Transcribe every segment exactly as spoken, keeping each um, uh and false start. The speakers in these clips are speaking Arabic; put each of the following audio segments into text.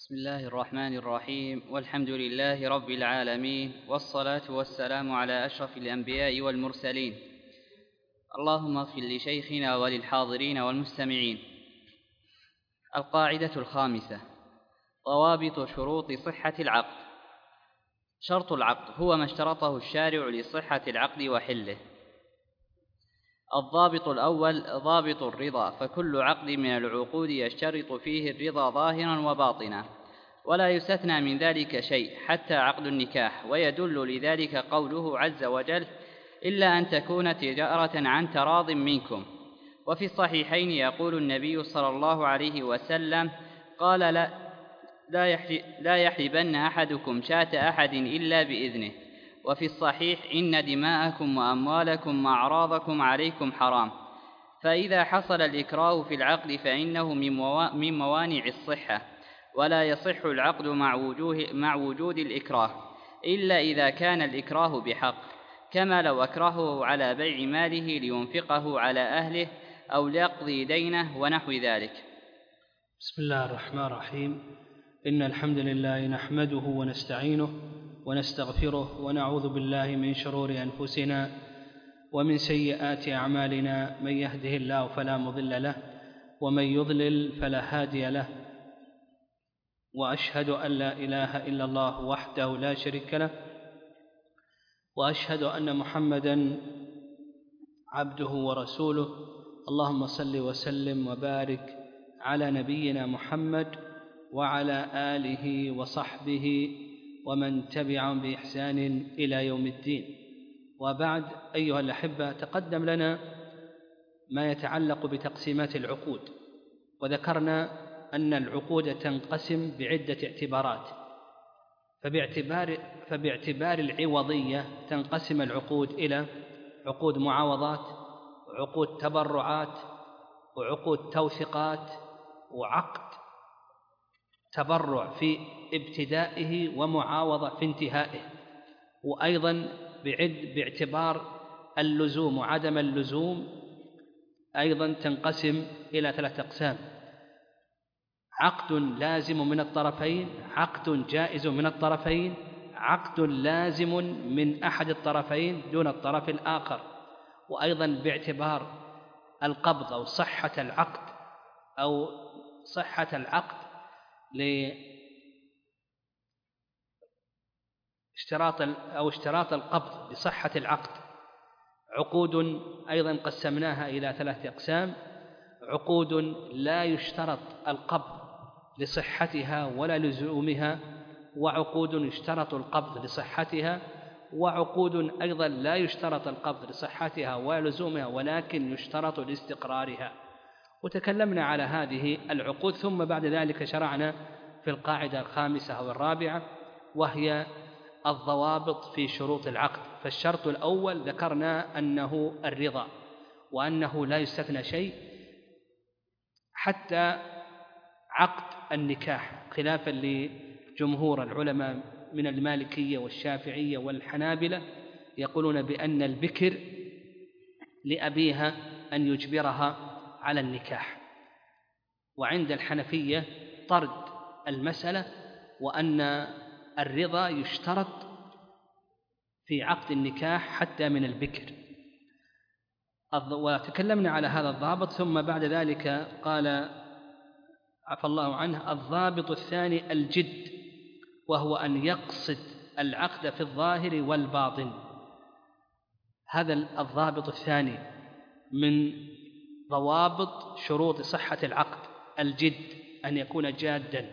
بسم الله الرحمن الرحيم، والحمد لله رب العالمين، والصلاة والسلام على أشرف الأنبياء والمرسلين. اللهم اغفر لشيخنا وللحاضرين والمستمعين. القاعدة الخامسة: ضوابط شروط صحة العقد. شرط العقد هو ما اشترطه الشارع لصحة العقد وحله. الضابط الأول ضابط الرضا، فكل عقد من العقود يشترط فيه الرضا ظاهرا وباطنا، ولا يستثنى من ذلك شيء حتى عقد النكاح، ويدل لذلك قوله عز وجل: إلا أن تكون تجارة عن تراض منكم. وفي الصحيحين يقول النبي صلى الله عليه وسلم قال: لا, لا يحلبن أحدكم شاة أحد إلا بإذنه. وفي الصحيح: إن دماءكم وأموالكم وأعراضكم عليكم حرام. فإذا حصل الإكراه في العقد فإنه من موانع الصحة، ولا يصح العقد مع, مع وجود الإكراه إلا إذا كان الإكراه بحق، كما لو أكرهه على بيع ماله لينفقه على أهله أو ليقضي دينه ونحو ذلك. بسم الله الرحمن الرحيم. إن الحمد لله نحمده ونستعينه ونستغفره ونعوذ بالله من شرور أنفسنا ومن سيئات أعمالنا، من يهده الله فلا مضل له ومن يضلل فلا هادي له، وأشهد أن لا إله إلا الله وحده لا شريك له، وأشهد أن محمدًا عبده ورسوله. اللهم صل وسلم وبارك على نبينا محمد وعلى آله وصحبه ومن تبعهم بإحسان إلى يوم الدين. وبعد، أيها الأحبة، تقدم لنا ما يتعلق بتقسيمات العقود، وذكرنا أن العقود تنقسم بعدة اعتبارات. فباعتبار, فباعتبار العوضية تنقسم العقود إلى عقود معاوضات، وعقود تبرعات، وعقود توثيقات، وعقد تبرع في ابتدائه ومعاوضة في انتهائه. وأيضا بعد باعتبار اللزوم وعدم اللزوم أيضا تنقسم إلى ثلاثة أقسام: عقد لازم من الطرفين، عقد جائز من الطرفين، عقد لازم من أحد الطرفين دون الطرف الآخر. وأيضا باعتبار القبض أو صحة العقد أو صحة العقد لاشتراط أو اشتراط القبض لصحة العقد. عقود أيضا قسمناها إلى ثلاثة أقسام: عقود لا يشترط القبض لصحتها ولا لزومها، وعقود يشترط القبض لصحتها، وعقود أيضا لا يشترط القبض لصحتها ولا لزومها ولكن يشترط لاستقرارها. وتكلمنا على هذه العقود، ثم بعد ذلك شرعنا في القاعدة الخامسة أو الرابعة، وهي الضوابط في شروط العقد. فالشرط الأول ذكرنا أنه الرضا، وأنه لا يستثنى شيء حتى عقد النكاح، خلافا لجمهور العلماء من المالكية والشافعية والحنابلة، يقولون بأن البكر لأبيها أن يجبرها على النكاح. وعند الحنفية طرد المسألة، وأن الرضا يشترط في عقد النكاح حتى من البكر. وتكلمنا على هذا الضابط. ثم بعد ذلك قال عفى الله عنه: الضابط الثاني الجد، وهو أن يقصد العقد في الظاهر والباطن. هذا الضابط الثاني من ضوابط شروط صحة العقد: الجد، أن يكون جادا.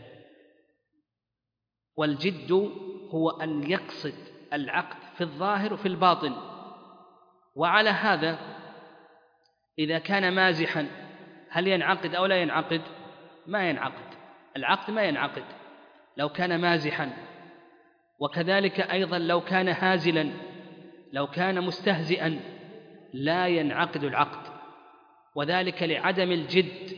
والجد هو أن يقصد العقد في الظاهر وفي الباطن. وعلى هذا إذا كان مازحا هل ينعقد أو لا ينعقد؟ ما ينعقد، العقد ما ينعقد لو كان مازحا. وكذلك أيضا لو كان هازلا، لو كان مستهزئا لا ينعقد العقد، وذلك لعدم الجد،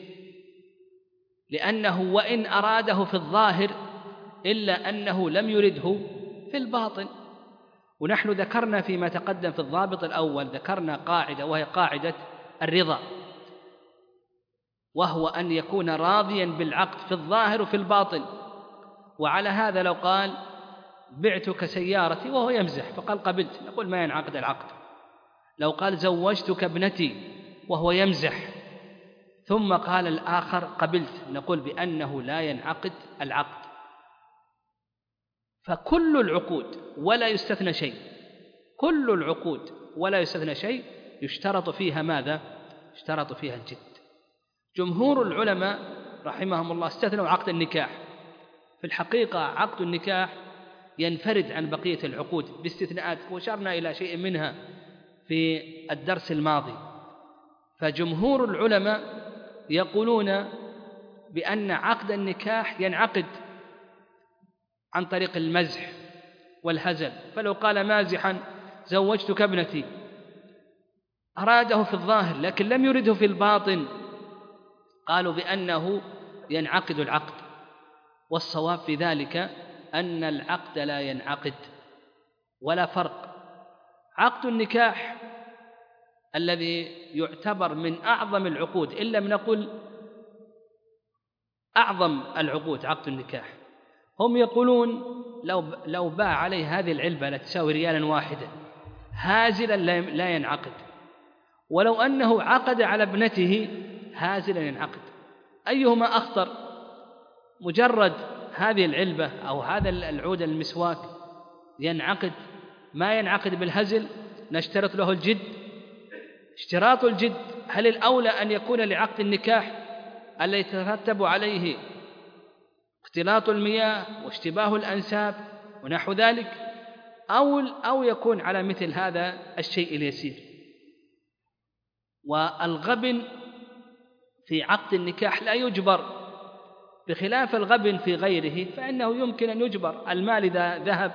لأنه وإن أراده في الظاهر إلا أنه لم يرده في الباطن. ونحن ذكرنا فيما تقدم في الضابط الأول، ذكرنا قاعدة وهي قاعدة الرضا، وهو أن يكون راضيا بالعقد في الظاهر وفي الباطن. وعلى هذا لو قال بعتك سيارتي وهو يمزح فقال قبلت، نقول ما ينعقد العقد. لو قال زوجتك ابنتي وهو يمزح ثم قال الآخر قبلت، نقول بأنه لا ينعقد العقد. فكل العقود ولا يستثنى شيء، كل العقود ولا يستثنى شيء يشترط فيها ماذا؟ يشترط فيها الجد. جمهور العلماء رحمهم الله استثنوا عقد النكاح. في الحقيقة عقد النكاح ينفرد عن بقية العقود باستثناءات، وشرنا إلى شيء منها في الدرس الماضي. فجمهور العلماء يقولون بأن عقد النكاح ينعقد عن طريق المزح والهزل. فلو قال مازحا زوجتك ابنتي أراده في الظاهر لكن لم يرده في الباطن، قالوا بأنه ينعقد العقد. والصواب في ذلك أن العقد لا ينعقد، ولا فرق. عقد النكاح الذي يعتبر من أعظم العقود، إن لم نقل أعظم العقود عقد النكاح، هم يقولون لو لو باع عليه هذه العلبة لا تساوي ريالا واحدا هازلا لا ينعقد، ولو أنه عقد على ابنته هازلا ينعقد. أيهما أخطر؟ مجرد هذه العلبة أو هذا العود المسواك ينعقد، ما ينعقد بالهزل، نشترط له الجد. اشتراط الجد هل الأولى أن يكون لعقد النكاح الذي يترتب عليه اختلاط المياه واشتباه الأنساب ونحو ذلك، أو أو يكون على مثل هذا الشيء اليسير؟ والغبن في عقد النكاح لا يجبر، بخلاف الغبن في غيره فإنه يمكن أن يجبر. المال إذا ذهب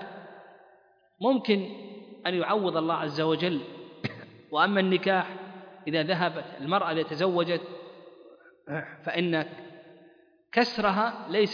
ممكن أن يعوض الله عز وجل، وأما النكاح إذا ذهبت المرأة إذا تزوجت فإن كسرها ليس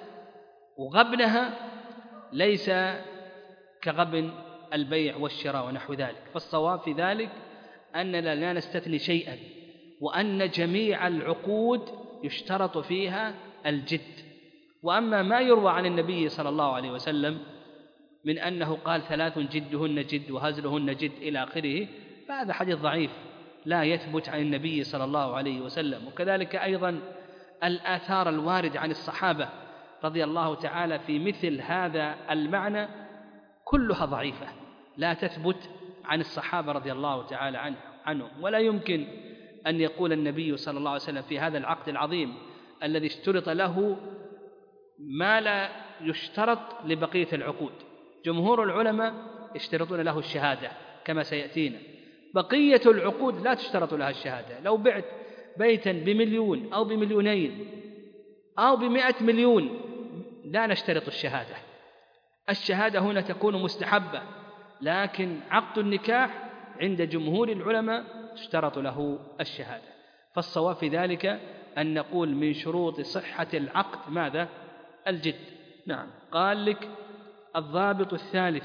وغبنها ليس كغبن البيع والشراء ونحو ذلك. فالصواب في ذلك أننا لا نستثني شيئا، وأن جميع العقود يشترط فيها الجد. وأما ما يروى عن النبي صلى الله عليه وسلم من أنه قال ثلاث جدهن جد وهزلهن جد إلى آخره، فهذا حديث ضعيف لا يثبت عن النبي صلى الله عليه وسلم. وكذلك أيضا الآثار الواردة عن الصحابة رضي الله تعالى في مثل هذا المعنى كلها ضعيفة لا تثبت عن الصحابة رضي الله تعالى عنهم. ولا يمكن أن يقول النبي صلى الله عليه وسلم في هذا العقد العظيم الذي اشترط له ما لا يشترط لبقية العقود. جمهور العلماء يشترطون له الشهادة كما سيأتينا، بقية العقود لا تشترط لها الشهادة. لو بعت بيتا بمليون أو بمليونين أو بمئة مليون لا نشترط الشهادة. الشهادة هنا تكون مستحبة، لكن عقد النكاح عند جمهور العلماء تشترط له الشهادة. فالصواب في ذلك أن نقول من شروط صحة العقد ماذا؟ الجد. نعم. قال لك الضابط الثالث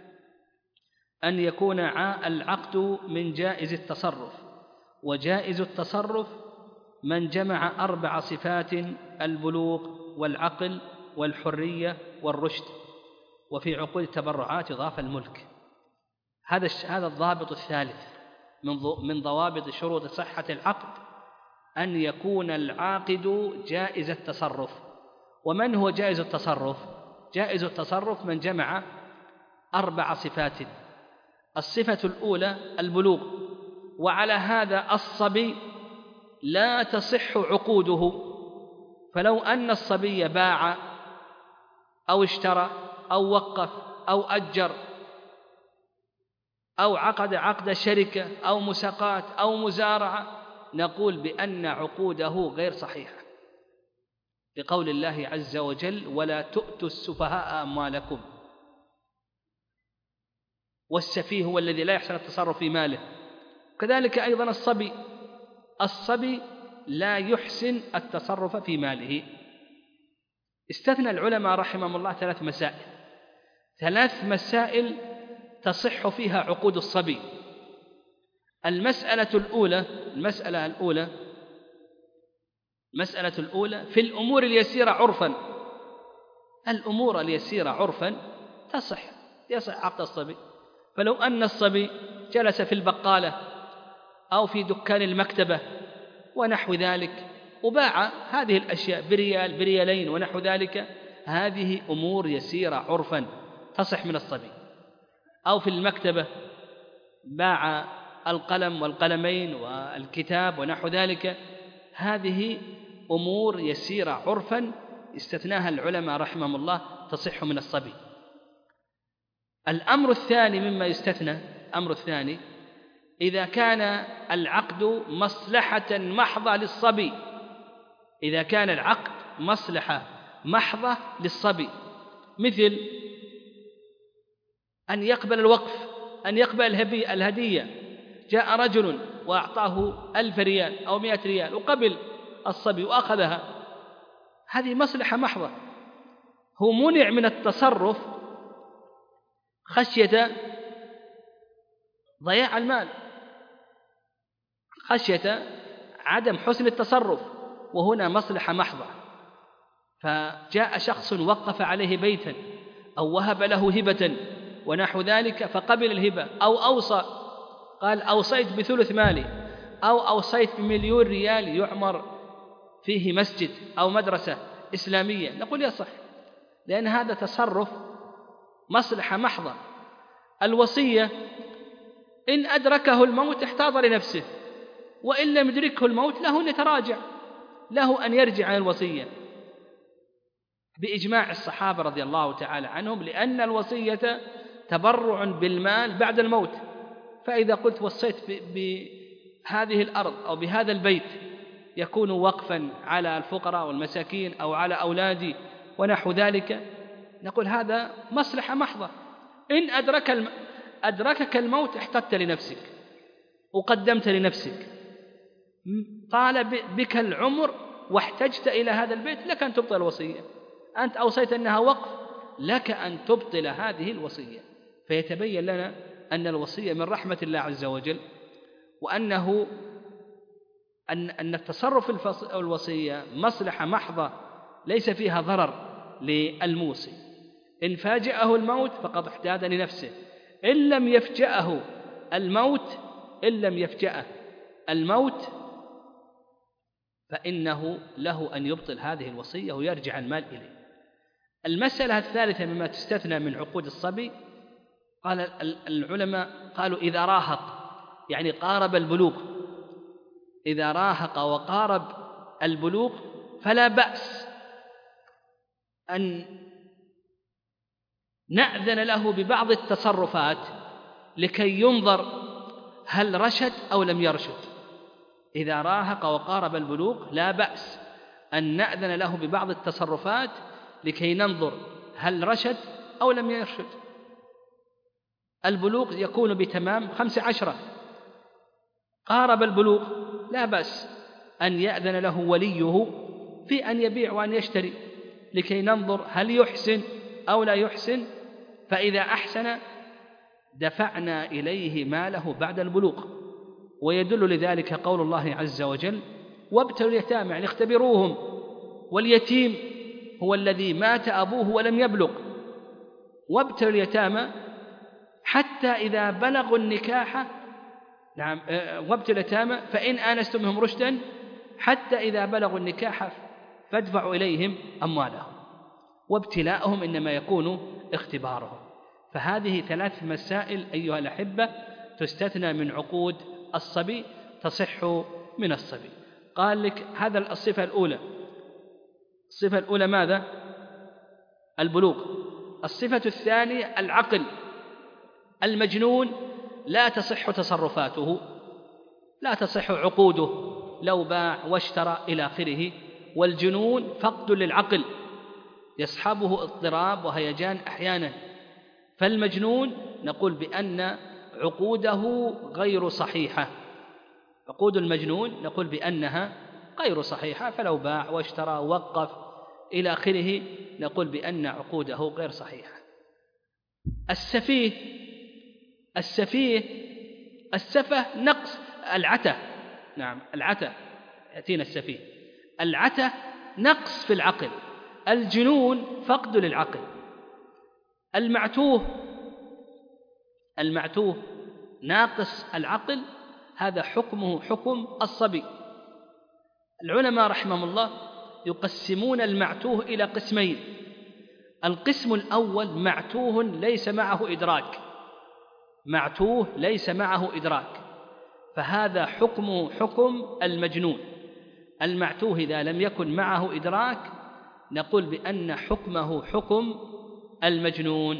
أن يكون العقد من جائز التصرف، وجائز التصرف من جمع أربع صفات: البلوغ والعقل والحرية والرشد. وفي عقود التبرعات يضاف الملك. هذا هذا الضابط الثالث من ضوابط شروط صحة العقد، أن يكون العاقد جائز التصرف. ومن هو جائز التصرف؟ جائز التصرف من جمع أربع صفات. الصفة الأولى البلوغ، وعلى هذا الصبي لا تصح عقوده. فلو أن الصبي باع أو اشترى أو وقف أو أجر أو عقد عقد شركة أو مساقات أو مزارعة، نقول بأن عقوده غير صحيحة، لقول الله عز وجل: ولا تؤتوا السفهاء أموالكم. والسفيه هو الذي لا يحسن التصرف في ماله. كذلك أيضا الصبي الصبي لا يحسن التصرف في ماله. استثنى العلماء رحمهم الله ثلاث مسائل ثلاث مسائل تصح فيها عقود الصبي. المسألة الأولى المسألة الأولى المسألة الأولى في الأمور اليسيرة عرفا، الأمور اليسيرة عرفا تصح يصح عقد الصبي. فلو أن الصبي جلس في البقالة أو في دكان المكتبة ونحو ذلك وباع هذه الأشياء بريال بريالين ونحو ذلك، هذه أمور يسيرة عرفا تصح من الصبي. أو في المكتبة باع القلم والقلمين والكتاب ونحو ذلك، هذه أمور يسيرة عرفا استثناها العلماء رحمهم الله تصح من الصبي. الأمر الثاني مما يستثنى، الأمر الثاني إذا كان العقد مصلحة محضة للصبي، إذا كان العقد مصلحة محضة للصبي، مثل أن يقبل الوقف، أن يقبل الهدية. جاء رجل وأعطاه ألف ريال أو مئة ريال وقبل الصبي وأخذها، هذه مصلحة محضة. هو منع من التصرف خشية ضياع المال، خشية عدم حسن التصرف، وهنا مصلحة محضة. فجاء شخص وقف عليه بيتا أو وهب له هبة ونحو ذلك فقبل الهبة، أو أوصى قال أوصيت بثلث مالي، أو أوصيت بمليون ريال يعمر فيه مسجد أو مدرسة إسلامية، نقول يصح، لأن هذا تصرف مصلحة محضة. الوصية إن أدركه الموت احتاط لنفسه، وإن لم يدركه الموت له أن يتراجع، له أن يرجع عن الوصية بإجماع الصحابة رضي الله تعالى عنهم، لأن الوصية تبرع بالمال بعد الموت. فإذا قلت وصيت بهذه الأرض أو بهذا البيت يكون وقفا على الفقراء والمساكين أو على أولادي ونحو ذلك، نقول هذا مصلحة محضة. إن أدرك الم... أدركك الموت احتطت لنفسك وقدمت لنفسك، طال بك العمر واحتجت إلى هذا البيت، لك أن تبطل الوصية. أنت أوصيت أنها وقف، لك أن تبطل هذه الوصية. فيتبين لنا أن الوصية من رحمة الله عز وجل، وأنه أن أن التصرف في الوصية مصلحة محضة ليس فيها ضرر للموصي. إن فاجأه الموت فقد احتاج لنفسه، إن لم يفجأه الموت إن لم يفجأه الموت فإنه له أن يبطل هذه الوصية ويرجع المال إليه. المسألة الثالثة مما تستثنى من عقود الصبي، قال العلماء قالوا إذا راهق، يعني قارب البلوغ، إذا راهق وقارب البلوغ فلا بأس أن نأذن له ببعض التصرفات لكي ينظر هل رشد أو لم يرشد. إذا راهق وقارب البلوغ لا بأس أن نأذن له ببعض التصرفات لكي ننظر هل رشد أو لم يرشد. البلوغ يكون بتمام خمس عشرة، قارب البلوغ لا بأس أن يأذن له وليه في أن يبيع وأن يشتري لكي ننظر هل يحسن أو لا يحسن. فإذا أحسن دفعنا إليه ماله بعد البلوغ. ويدل لذلك قول الله عز وجل وابتلوا اليتامى، يعني اختبروهم. واليتيم هو الذي مات أبوه ولم يبلغ. وابتلوا اليتامى حتى إذا بلغوا النكاح، نعم، وابتلوا اليتامى فإن آنستم منهم رشدا حتى إذا بلغوا النكاح فادفعوا إليهم أموالهم. وابتلاءهم إنما يكون اختبارهم. فهذه ثلاث مسائل أيها الأحبة تستثنى من عقود الصبي، تصح من الصبي. قال لك هذا الصفة الأولى. الصفة الأولى ماذا؟ البلوغ. الصفة الثانية العقل. المجنون لا تصح تصرفاته، لا تصح عقوده لو باع واشترى إلى آخره. والجنون فقد للعقل يصحبه اضطراب وهيجان أحيانا. فالمجنون نقول بأن عقوده غير صحيحة. عقود المجنون نقول بأنها غير صحيحة، فلو باع واشترى ووقف إلى آخره نقول بأن عقوده غير صحيحة. السفيه، السفيه السفه نقص العته، نعم العته يأتينا السفيه. العته نقص في العقل، الجنون فقد للعقل. المعتوه المعتوه ناقص العقل، هذا حكمه حكم الصبي. العلماء رحمهم الله يقسمون المعتوه إلى قسمين. القسم الأول معتوه ليس معه إدراك، معتوه ليس معه إدراك، فهذا حكمه حكم المجنون. المعتوه إذا لم يكن معه إدراك نقول بأن حكمه حكم المجنون.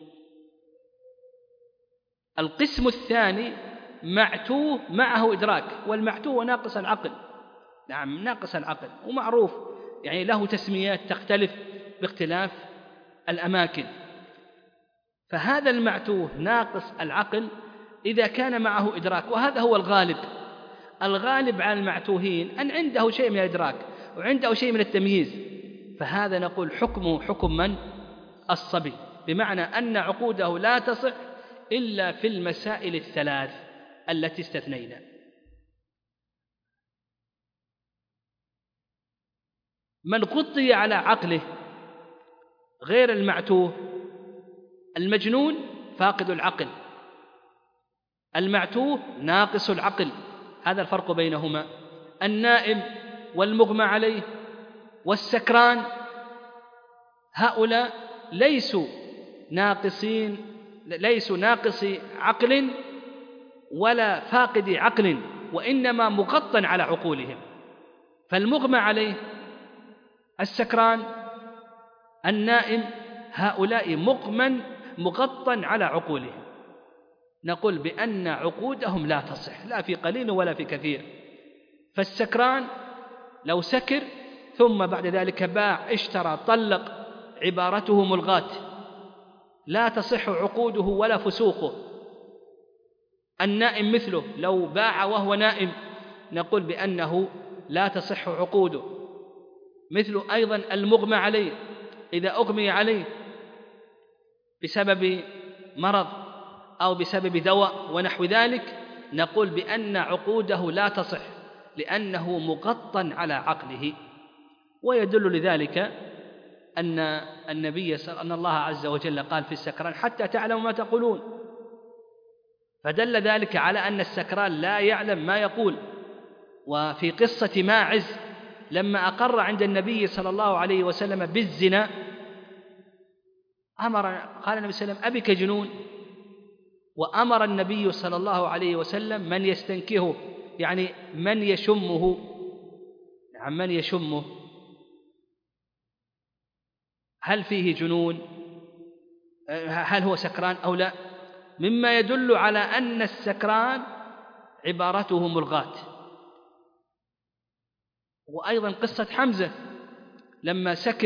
القسم الثاني معتوه معه إدراك، والمعتوه ناقص العقل، نعم ناقص العقل، ومعروف يعني له تسميات تختلف باختلاف الأماكن. فهذا المعتوه ناقص العقل إذا كان معه إدراك، وهذا هو الغالب. الغالب على المعتوهين أن عنده شيء من الإدراك وعنده شيء من التمييز، فهذا نقول حكمه حكم من؟ الصبي، بمعنى أن عقوده لا تصح إلا في المسائل الثلاث التي استثنينا. من غطي على عقله غير المعتوه، المجنون فاقد العقل، المعتوه ناقص العقل، هذا الفرق بينهما. النائم والمغمى عليه والسكران هؤلاء ليسوا ناقصين، ليسوا ناقصي عقل ولا فاقد عقل، وإنما مغطى على عقولهم. فالمغمى عليه، السكران، النائم، هؤلاء مغمى مغطى على عقولهم، نقول بأن عقودهم لا تصح لا في قليل ولا في كثير. فالسكران لو سكر ثم بعد ذلك باع اشترى طلق، عبارته ملغاة لا تصح عقوده ولا فسوقه. النائم مثله، لو باع وهو نائم نقول بأنه لا تصح عقوده. مثل أيضا المغمى عليه، إذا أغمي عليه بسبب مرض أو بسبب دواء ونحو ذلك نقول بأن عقوده لا تصح لأنه مغطى على عقله. ويدل لذلك أن النبي أن الله عز وجل قال في السكران حتى تعلم ما تقولون، فدل ذلك على أن السكران لا يعلم ما يقول. وفي قصة ماعز لما أقر عند النبي صلى الله عليه وسلم بالزنا أمر قال النبي صلى الله عليه وسلم أبك جنون، وأمر النبي صلى الله عليه وسلم من يستنكهه، يعني من يشمه، نعم من يشمه هل فيه جنون، هل هو سكران أو لا، مما يدل على أن السكران عبارته ملغاة. وأيضا قصة حمزة لما سكر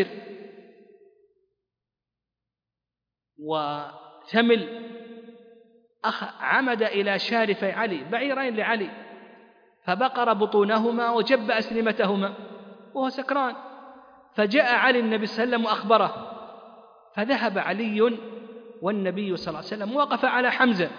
وثمل عمد إلى شارفي علي، بعيرين لعلي، فبقر بطونهما وجب أسلمتهما وهو سكران، فجاء علي النبي صلى الله عليه وسلم وأخبره، فذهب علي والنبي صلى الله عليه وسلم وقف على حمزة،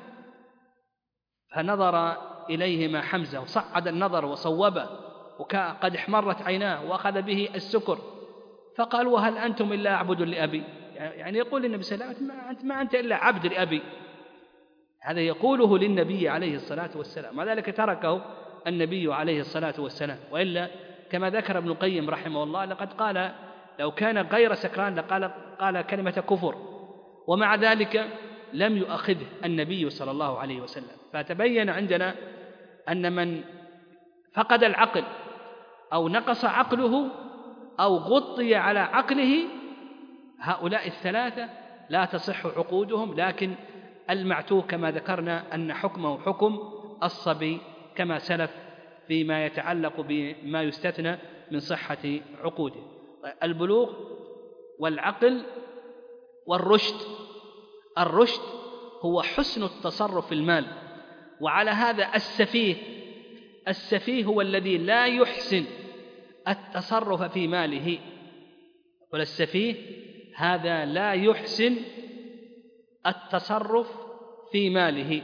فنظر إليهما حمزة وصعد النظر وصوبه وقد احمرت عيناه وأخذ به السكر، فقال وهل أنتم إلا عبد لأبي، يعني يقول النبي صلى الله عليه وسلم أنت ما أنت إلا عبد لأبي، هذا يقوله للنبي عليه الصلاة والسلام، وذلك تركه النبي عليه الصلاة والسلام. وإلا كما ذكر ابن القيم رحمه الله لقد قال لو كان غير سكران لقال قال كلمة كفر، ومع ذلك لم يؤخذه النبي صلى الله عليه وسلم. فتبين عندنا أن من فقد العقل أو نقص عقله أو غطي على عقله هؤلاء الثلاثة لا تصح عقودهم، لكن المعتوه كما ذكرنا أن حكمه حكم الصبي كما سلف فيما يتعلق بما يستثنى من صحة عقوده. البلوغ والعقل والرشد، الرشد هو حسن التصرف في المال، وعلى هذا السفيه السفيه هو الذي لا يحسن التصرف في ماله، والسفيه هذا لا يحسن التصرف في ماله،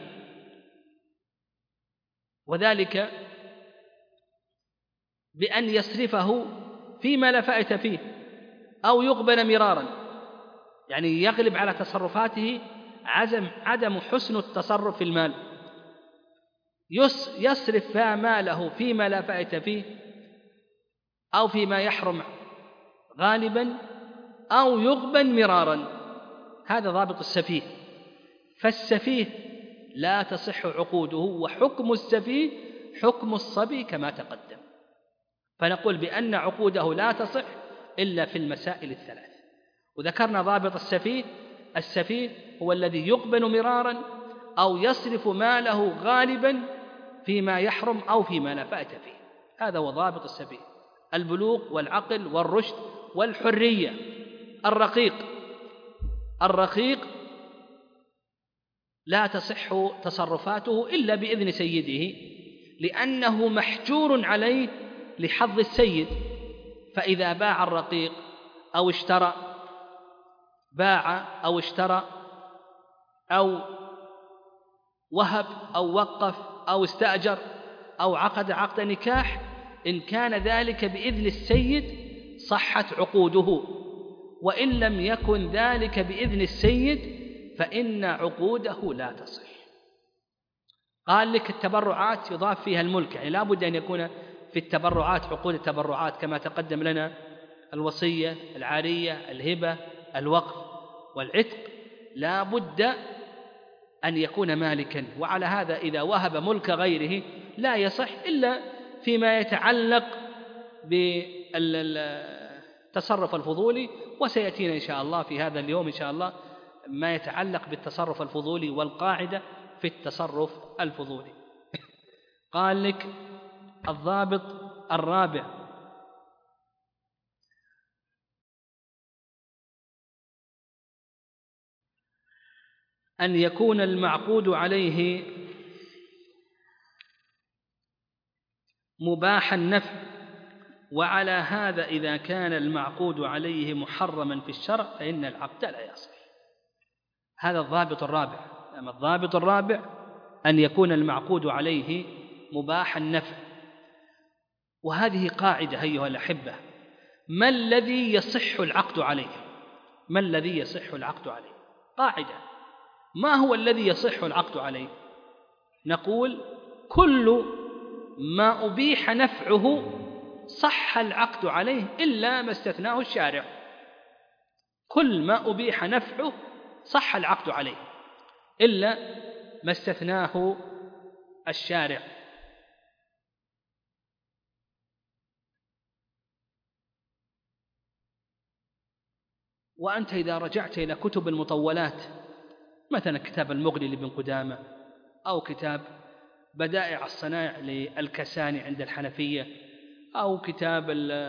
وذلك بأن يصرفه فيما لا فائدة فيه، أو يغبن مرارا، يعني يغلب على تصرفاته عدم عدم حسن التصرف في المال، يصرف ماله فيما لا فائدة فيه أو فيما يحرم غالبا أو يغبن مرارا. هذا ضابط السفيه. فالسفيه لا تصح عقوده، وحكم السفيه حكم الصبي كما تقدم. فنقول بأن عقوده لا تصح إلا في المسائل الثلاث. وذكرنا ضابط السفيه: السفيه هو الذي يغبن مرارا أو يصرف ماله غالبا فيما يحرم أو فيما لا فائدة فيه. هذا هو ضابط السفيه: البلوغ والعقل والرشد والحرية. الرقيق الرقيق لا تصح تصرفاته إلا بإذن سيده، لأنه محجور عليه لحظ السيد. فإذا باع الرقيق أو اشترى باع أو اشترى أو وهب أو وقف أو استأجر أو عقد عقد نكاح، إن كان ذلك بإذن السيد صحت عقوده، وإن لم يكن ذلك بإذن السيد فإن عقوده لا تصح. قال لك التبرعات يضاف فيها الملك، يعني لا بد أن يكون في التبرعات عقود التبرعات كما تقدم لنا: الوصية، العارية، الهبة، الوقف والعتق، لا بد أن يكون مالكا. وعلى هذا إذا وهب ملك غيره لا يصح إلا فيما يتعلق بالتصرف الفضولي، وسيأتينا إن شاء الله في هذا اليوم إن شاء الله ما يتعلق بالتصرف الفضولي والقاعدة في التصرف الفضولي. قال لك الضابط الرابع: أن يكون المعقود عليه مباح النفع، وعلى هذا إذا كان المعقود عليه محرما في الشرع فإن العقد لا يصح. هذا الضابط الرابع. أما الضابط الرابع أن يكون المعقود عليه مباح النفع. وهذه قاعدة أيها الأحبة: ما الذي يصح العقد عليه؟ ما الذي يصح العقد عليه؟ قاعدة: ما هو الذي يصح العقد عليه؟ نقول: كل ما أبيح نفعه صح العقد عليه إلا ما استثناه الشارع. كل ما أبيح نفعه صح العقد عليه إلا ما استثناه الشارع. وأنت إذا رجعت إلى كتب المطولات، مثلا كتاب المغني لابن قدامة، أو كتاب بدائع الصنائع للكساني عند الحنفية، أو كتاب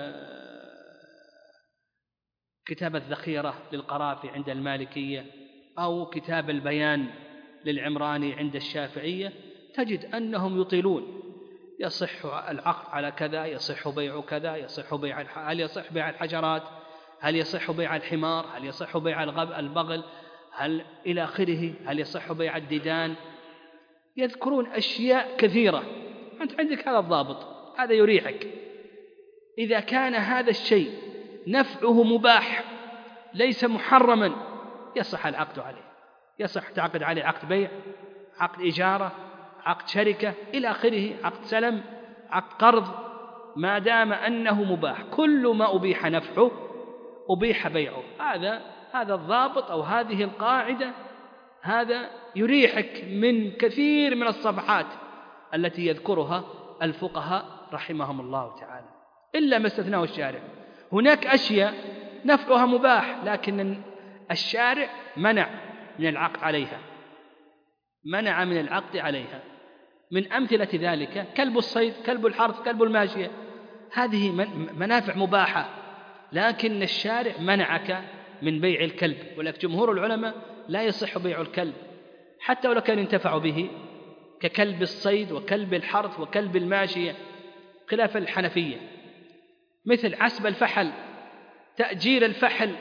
كتاب الذخيرة للقرافي عند المالكية، أو كتاب البيان للعمراني عند الشافعية، تجد أنهم يطيلون: يصح العقد على كذا، يصح بيع كذا، يصح بيع الح... هل يصح بيع الحجرات، هل يصح بيع الحمار، هل يصح بيع البغل، هل إلى آخره، هل يصح بيع الديدان. يذكرون أشياء كثيرة. أنت عندك هذا الضابط، هذا يريحك. إذا كان هذا الشيء نفعه مباح ليس محرما يصح العقد عليه، يصح تعقد عليه عقد بيع، عقد إجارة، عقد شركة إلى آخره، عقد سلم، عقد قرض، ما دام أنه مباح. كل ما أبيح نفعه أبيح بيعه. هذا هذا الضابط أو هذه القاعدة، هذا يريحك من كثير من الصفحات التي يذكرها الفقهاء رحمهم الله تعالى، إلا ما استثناه الشارع. هناك أشياء نفعها مباح لكن الشارع منع من العقد عليها، منع من العقد عليها. من أمثلة ذلك كلب الصيد، كلب الحرث، كلب الماشية، هذه منافع مباحة، لكن الشارع منعك من بيع الكلب. ولكن جمهور العلماء لا يصح بيع الكلب حتى ولو كان ينتفع به، ككلب الصيد وكلب الحرث وكلب الماشية، خلاف الحنفية. مثل عسب الفحل، تأجير الفحل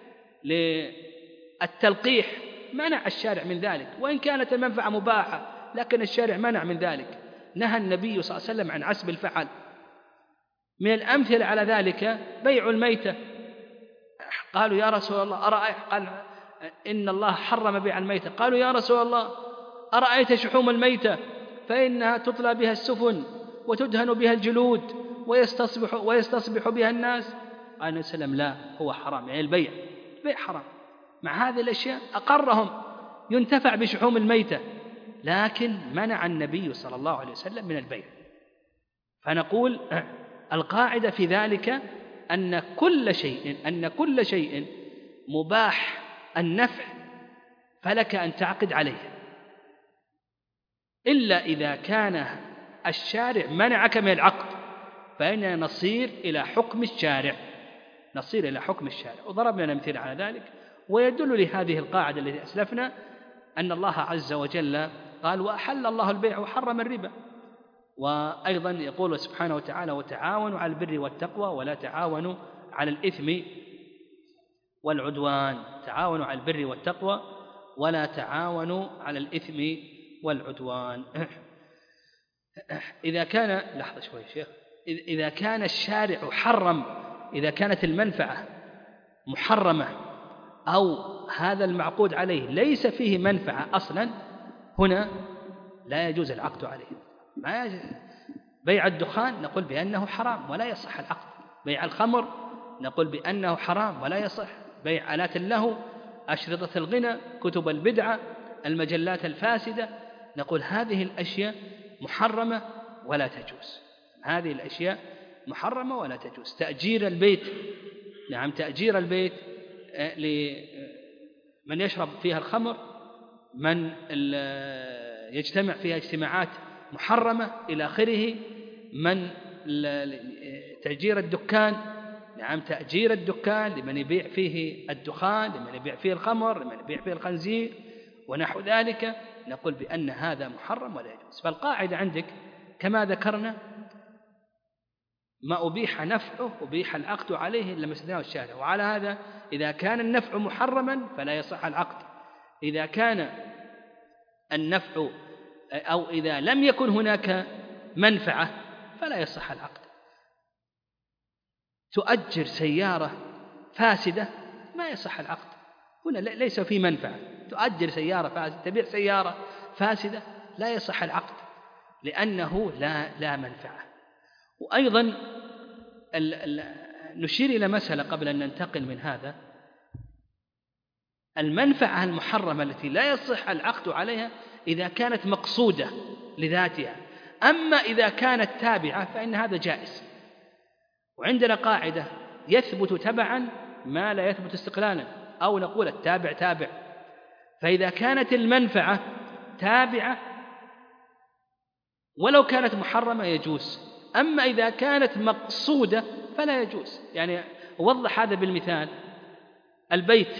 للتلقيح، منع الشارع من ذلك، وإن كانت المنفعة مباحة لكن الشارع منع من ذلك. نهى النبي صلى الله عليه وسلم عن عسب الفحل. من الأمثلة على ذلك بيع الميتة، قالوا يا رسول الله أرأيت، قال إن الله حرم بيع الميتة. قالوا يا رسول الله أرأيت شحوم الميتة فإنها تطلى بها السفن وتدهن بها الجلود ويستصبح, ويستصبح بها الناس. قال النبي صلى الله عليه وسلم لا، هو حرام، يعني البيع البيع حرام. مع هذه الأشياء أقرهم، ينتفع بشحوم الميتة، لكن منع النبي صلى الله عليه وسلم من البيع. فنقول القاعدة في ذلك أن كل شيء أن كل شيء مباح النفع فلك أن تعقد عليه، إلا إذا كان الشارع منعك من العقد، فإننا نصير إلى حكم الشارع نصير إلى حكم الشارع. وضربنا أمثلة على ذلك، ويدل لهذه القاعدة التي أسلفنا أن الله عز وجل قال وأحل الله البيع وحرم الربا. وأيضا يقول سبحانه وتعالى وتعاونوا على البر والتقوى ولا تعاونوا على الإثم والعدوان. تعاونوا على البر والتقوى ولا تعاونوا على الإثم والعدوان. إذا كان لحظة شوي شيخ إذا كان الشارع حرم، إذا كانت المنفعة محرمة أو هذا المعقود عليه ليس فيه منفعة أصلا، هنا لا يجوز العقد عليه. ما يجوز. بيع الدخان نقول بأنه حرام ولا يصح العقد. بيع الخمر نقول بأنه حرام ولا يصح. بيع آلات اللهو، أشرطة الغنى، كتب البدعة، المجلات الفاسدة، نقول هذه الأشياء محرمة ولا تجوز. هذه الأشياء محرمة ولا تجوز. تأجير البيت، نعم تأجير البيت لمن يشرب فيها الخمر، من يجتمع فيها اجتماعات محرمة إلى آخره، من تأجير الدكان، نعم تأجير الدكان لمن يبيع فيه الدخان، لمن يبيع فيه الخمر، لمن يبيع فيه الخنزير ونحو ذلك، نقول بأن هذا محرم ولا يجوز. فالقاعدة عندك كما ذكرنا ما أبيح نفعه أبيح العقد عليه إلا ما استثناه الشارع. وعلى هذا إذا كان النفع محرما فلا يصح العقد، إذا كان النفع أو إذا لم يكن هناك منفعة فلا يصح العقد. تؤجر سيارة فاسدة ما يصح العقد، هنا ليس في منفعة. تؤجر سيارة فاسدة، تبيع سيارة فاسدة، لا يصح العقد لأنه لا لا منفعة. وأيضا ال ال نشير إلى مسألة قبل أن ننتقل من هذا. المنفعة المحرمة التي لا يصح العقد عليها إذا كانت مقصودة لذاتها، أما إذا كانت تابعة فإن هذا جائز. وعندنا قاعدة يثبت تبعا ما لا يثبت استقلالا، أو نقول التابع تابع. فإذا كانت المنفعة تابعة ولو كانت محرمة يجوز، أما إذا كانت مقصودة فلا يجوز. يعني أوضح هذا بالمثال: البيت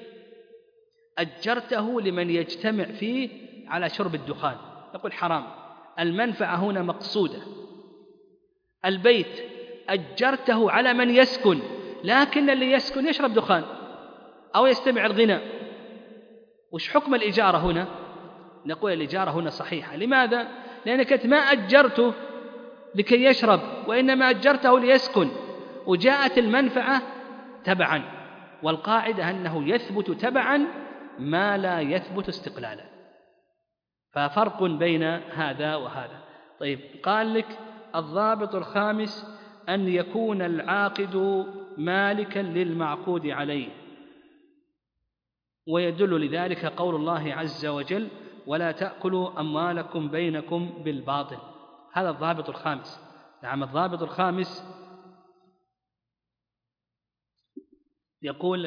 أجرته لمن يجتمع فيه على شرب الدخان، يقول حرام، المنفعة هنا مقصودة. البيت أجرته على من يسكن، لكن اللي يسكن يشرب دخان أو يستمع الغناء، وش حكم الإجارة هنا؟ نقول الإجارة هنا صحيحة. لماذا؟ لأنك ما أجرته لكي يشرب، وإنما أجرته ليسكن، وجاءت المنفعة تبعا. والقاعدة أنه يثبت تبعا ما لا يثبت استقلالا. ففرق بين هذا وهذا. طيب، قال لك الضابط الخامس أن يكون العاقد مالكا للمعقود عليه، ويدل لذلك قول الله عز وجل: ولا تأكلوا أموالكم بينكم بالباطل. هذا الضابط الخامس. نعم، الضابط الخامس يقول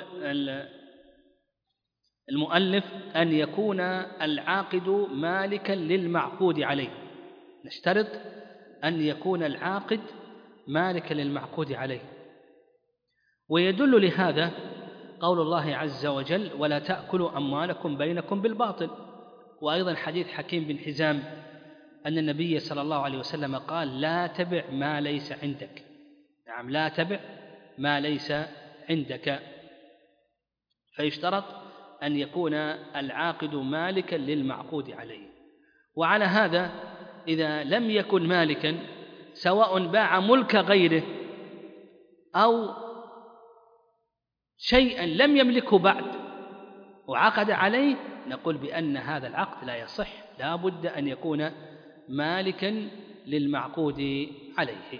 المؤلف أن يكون العاقد مالكا للمعقود عليه. نشترط أن يكون العاقد مالكا للمعقود عليه. ويدل لهذا قول الله عز وجل: ولا تأكلوا أموالكم بينكم بالباطل. وأيضا حديث حكيم بن حزام أن النبي صلى الله عليه وسلم قال: لا تبع ما ليس عندك. نعم، لا تبع ما ليس عندك. فيشترط أن يكون العاقد مالكا للمعقود عليه. وعلى هذا إذا لم يكن مالكا، سواء باع ملك غيره أو شيئا لم يملكه بعد وعقد عليه، نقول بأن هذا العقد لا يصح، لا بد أن يكون مالكا للمعقود عليه.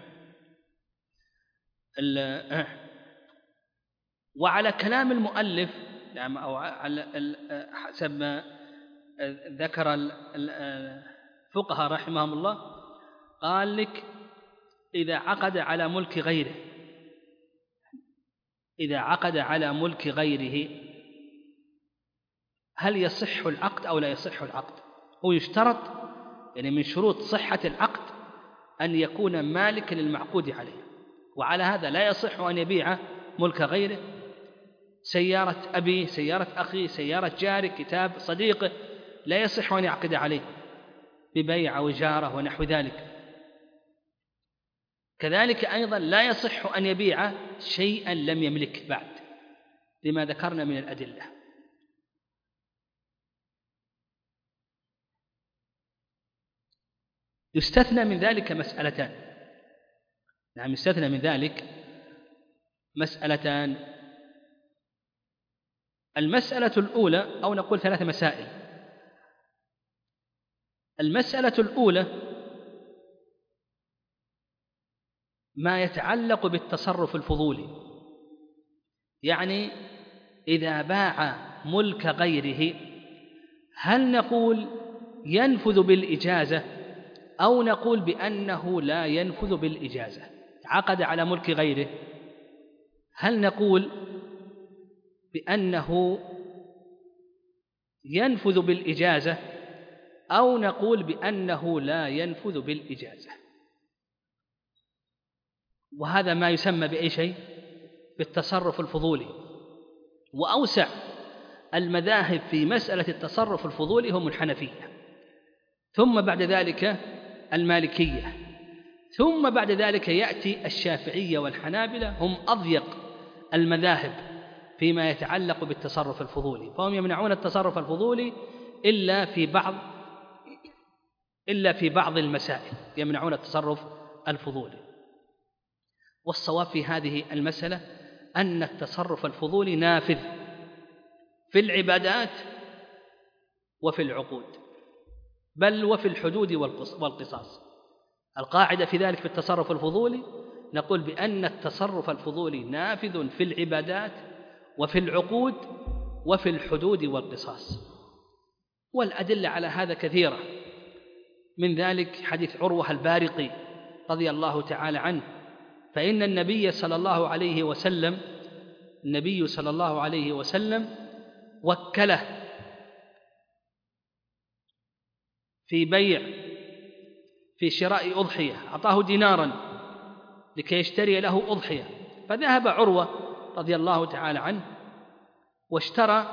وعلى كلام المؤلف أو حسب ما ذكر الفقهاء رحمهم الله، قال لك إذا عقد على ملك غيره، إذا عقد على ملك غيره هل يصح العقد أو لا يصح العقد؟ هو يشترط، يعني من شروط صحة العقد أن يكون مالكا للمعقود عليه، وعلى هذا لا يصح أن يبيع ملك غيره، سيارة أبيه، سيارة أخيه، سيارة جاره، كتاب صديقه، لا يصح أن يعقد عليه ببيع أو إجارة ونحو ذلك. كذلك أيضا لا يصح أن يبيع شيئا لم يملك بعد لما ذكرنا من الأدلة. يستثنى من ذلك مسألتان، نعم يستثنى من ذلك مسألتان. المسألة الأولى، أو نقول ثلاث مسائل. المسألة الأولى ما يتعلق بالتصرف الفضولي، يعني إذا باع ملك غيره هل نقول ينفذ بالإجازة أو نقول بأنه لا ينفذ بالإجازة؟ عقد على ملك غيره، هل نقول بأنه ينفذ بالإجازة أو نقول بأنه لا ينفذ بالإجازة؟ وهذا ما يسمى بأي شيء؟ بالتصرف الفضولي. وأوسع المذاهب في مسألة التصرف الفضولي هم الحنفية، ثم بعد ذلك المالكية، ثم بعد ذلك يأتي الشافعية والحنابلة، هم أضيق المذاهب فيما يتعلق بالتصرف الفضولي، فهم يمنعون التصرف الفضولي إلا في بعض إلا في بعض المسائل يمنعون التصرف الفضولي. والصواب في هذه المسألة أن التصرف الفضولي نافذ في العبادات وفي العقود، بل وفي الحدود والقصاص. القاعدة في ذلك في التصرف الفضولي نقول بأن التصرف الفضولي نافذ في العبادات وفي العقود وفي الحدود والقصاص. والأدلة على هذا كثيرة، من ذلك حديث عروة البارقي رضي الله تعالى عنه، فإن النبي صلى الله عليه وسلم النبي صلى الله عليه وسلم وكله في بيع في شراء أضحية، أعطاه دينارا لكي يشتري له أضحية، فذهب عروة رضي الله تعالى عنه واشترى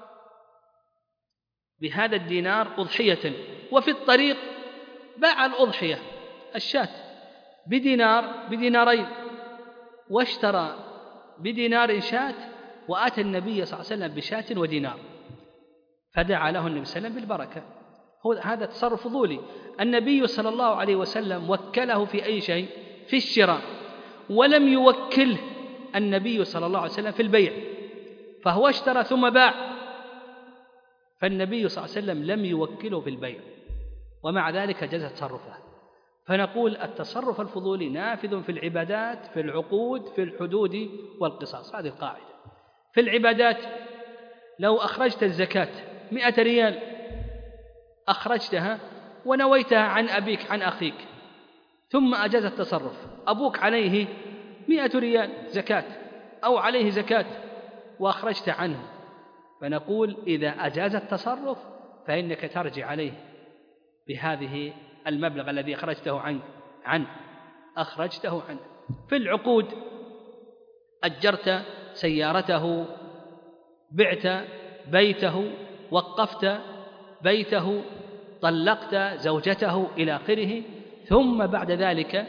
بهذا الدينار أضحية، وفي الطريق باع الأضحية الشاة بدينار بدينارين، واشترى بدينار شاة، وآتى النبي صلى الله عليه وسلم بشاة ودينار، فدعا له النبي صلى الله عليه وسلم بالبركة. هو هذا تصرف فضولي. النبي صلى الله عليه وسلم وكله في أي شيء؟ في الشراء، ولم يوكله النبي صلى الله عليه وسلم في البيع، فهو اشترى ثم باع، فالنبي صلى الله عليه وسلم لم يوكله في البيع، ومع ذلك جاز تصرفه. فنقول التصرف الفضولي نافذ في العبادات، في العقود، في الحدود والقصاص. هذه القاعدة. في العبادات لو أخرجت الزكاة مئة ريال، أخرجتها ونويتها عن أبيك عن أخيك، ثم أجاز التصرف، أبوك عليه مئة ريال زكاة أو عليه زكاة وأخرجت عنه، فنقول إذا أجاز التصرف فإنك ترجع عليه بهذه المبلغ الذي أخرجته عنه عنه أخرجته عنه. في العقود أجرت سيارته، بعت بيته، وقفت بيته، طلقت زوجته إلى آخره، ثم بعد ذلك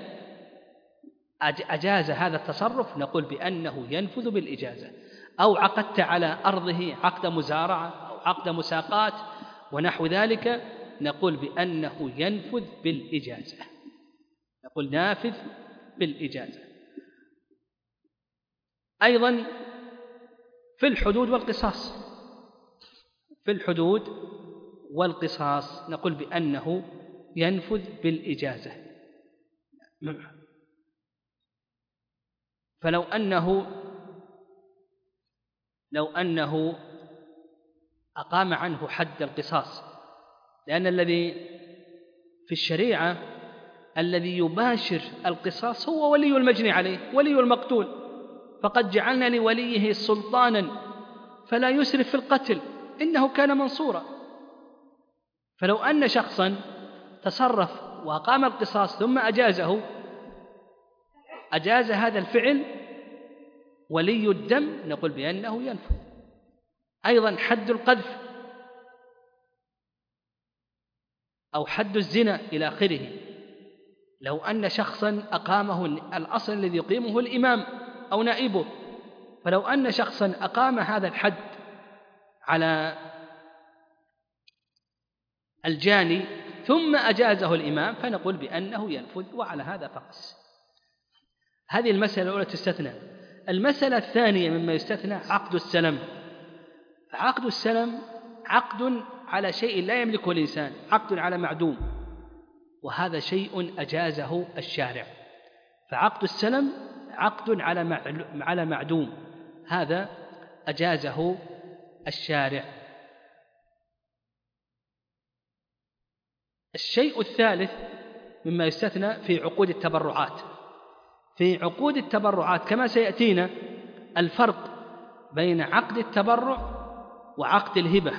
أجاز هذا التصرف، نقول بأنه ينفذ بالإجازة. أو عقدت على أرضه عقد مزارعة أو عقد مساقات ونحو ذلك، نقول بأنه ينفذ بالإجازة، نقول نافذ بالإجازة. أيضا في الحدود والقصاص في الحدود والقصاص نقول بأنه ينفذ بالإجازة. فلو أنه لو أنه أقام عنه حد القصاص، لأن الذي في الشريعة الذي يباشر القصاص هو ولي المجني عليه، ولي المقتول، فقد جعلنا لوليه سلطانا فلا يسرف في القتل إنه كان منصورا. فلو أن شخصا تصرف وأقام القصاص ثم أجازه أجاز هذا الفعل ولي الدم، نقول بأنه ينفذ. أيضا حد القذف أو حد الزنا إلى آخره، لو أن شخصا أقامه الأصل الذي يقيمه الإمام أو نائبه، فلو أن شخصا أقام هذا الحد على الجاني ثم أجازه الإمام فنقول بأنه ينفذ، وعلى هذا فقس. هذه المسألة الأولى تستثنى. المسألة الثانية مما يستثنى عقد السلم. عقد السلم عقد على شيء لا يملكه الإنسان، عقد على معدوم، وهذا شيء أجازه الشارع. فعقد السلم عقد على معدوم، هذا أجازه الشارع. الشيء الثالث مما يستثنى في عقود التبرعات. في عقود التبرعات كما سيأتينا الفرق بين عقد التبرع وعقد الهبة.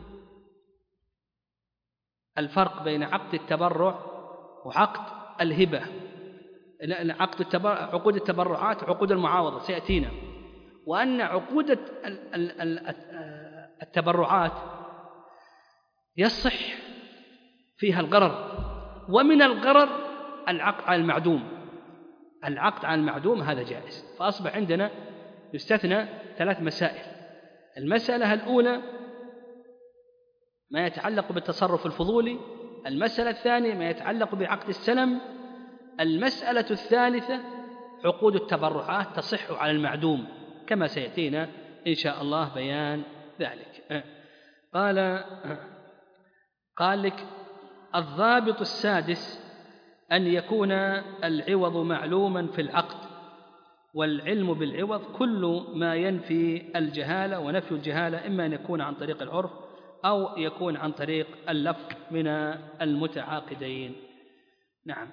الفرق بين عقد التبرع وعقد الهبة. عقد التبرع عقود التبرعات عقود المعاوضة سيأتينا، وأن عقود التبرعات يصح فيها الغرر، ومن الغرر العقد على المعدوم. العقد على المعدوم هذا جائز. فأصبح عندنا يستثنى ثلاث مسائل. المسألة الأولى ما يتعلق بالتصرف الفضولي، المسألة الثانية ما يتعلق بعقد السلم، المسألة الثالثة عقود التبرعات تصح على المعدوم كما سيأتينا إن شاء الله بيان ذلك. قال قال لك الضابط السادس أن يكون العوض معلوما في العقد، والعلم بالعوض كل ما ينفي الجهالة، ونفي الجهالة إما أن يكون عن طريق العرف أو يكون عن طريق اللفظ من المتعاقدين. نعم.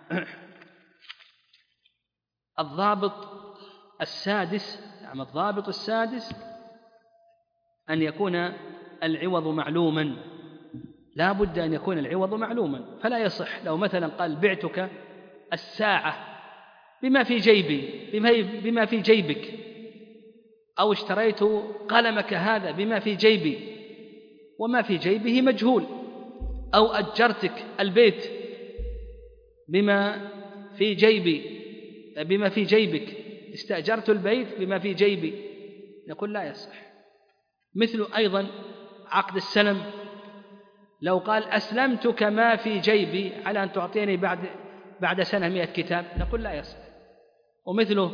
الضابط السادس نعم الضابط السادس أن يكون العوض معلوما. لا بد أن يكون العوض معلوما، فلا يصح لو مثلا قال بعتك الساعة بما في جيبي بما في جيبك، أو اشتريت قلمك هذا بما في جيبي وما في جيبه مجهول، أو أجرتك البيت بما في جيبي بما في جيبك، استأجرت البيت بما في جيبي، نقول لا يصح. مثل أيضا عقد السلم، لو قال أسلمتك ما في جيبي على أن تعطيني بعد بعد سنة مئة كتاب، نقول لا يصح. ومثله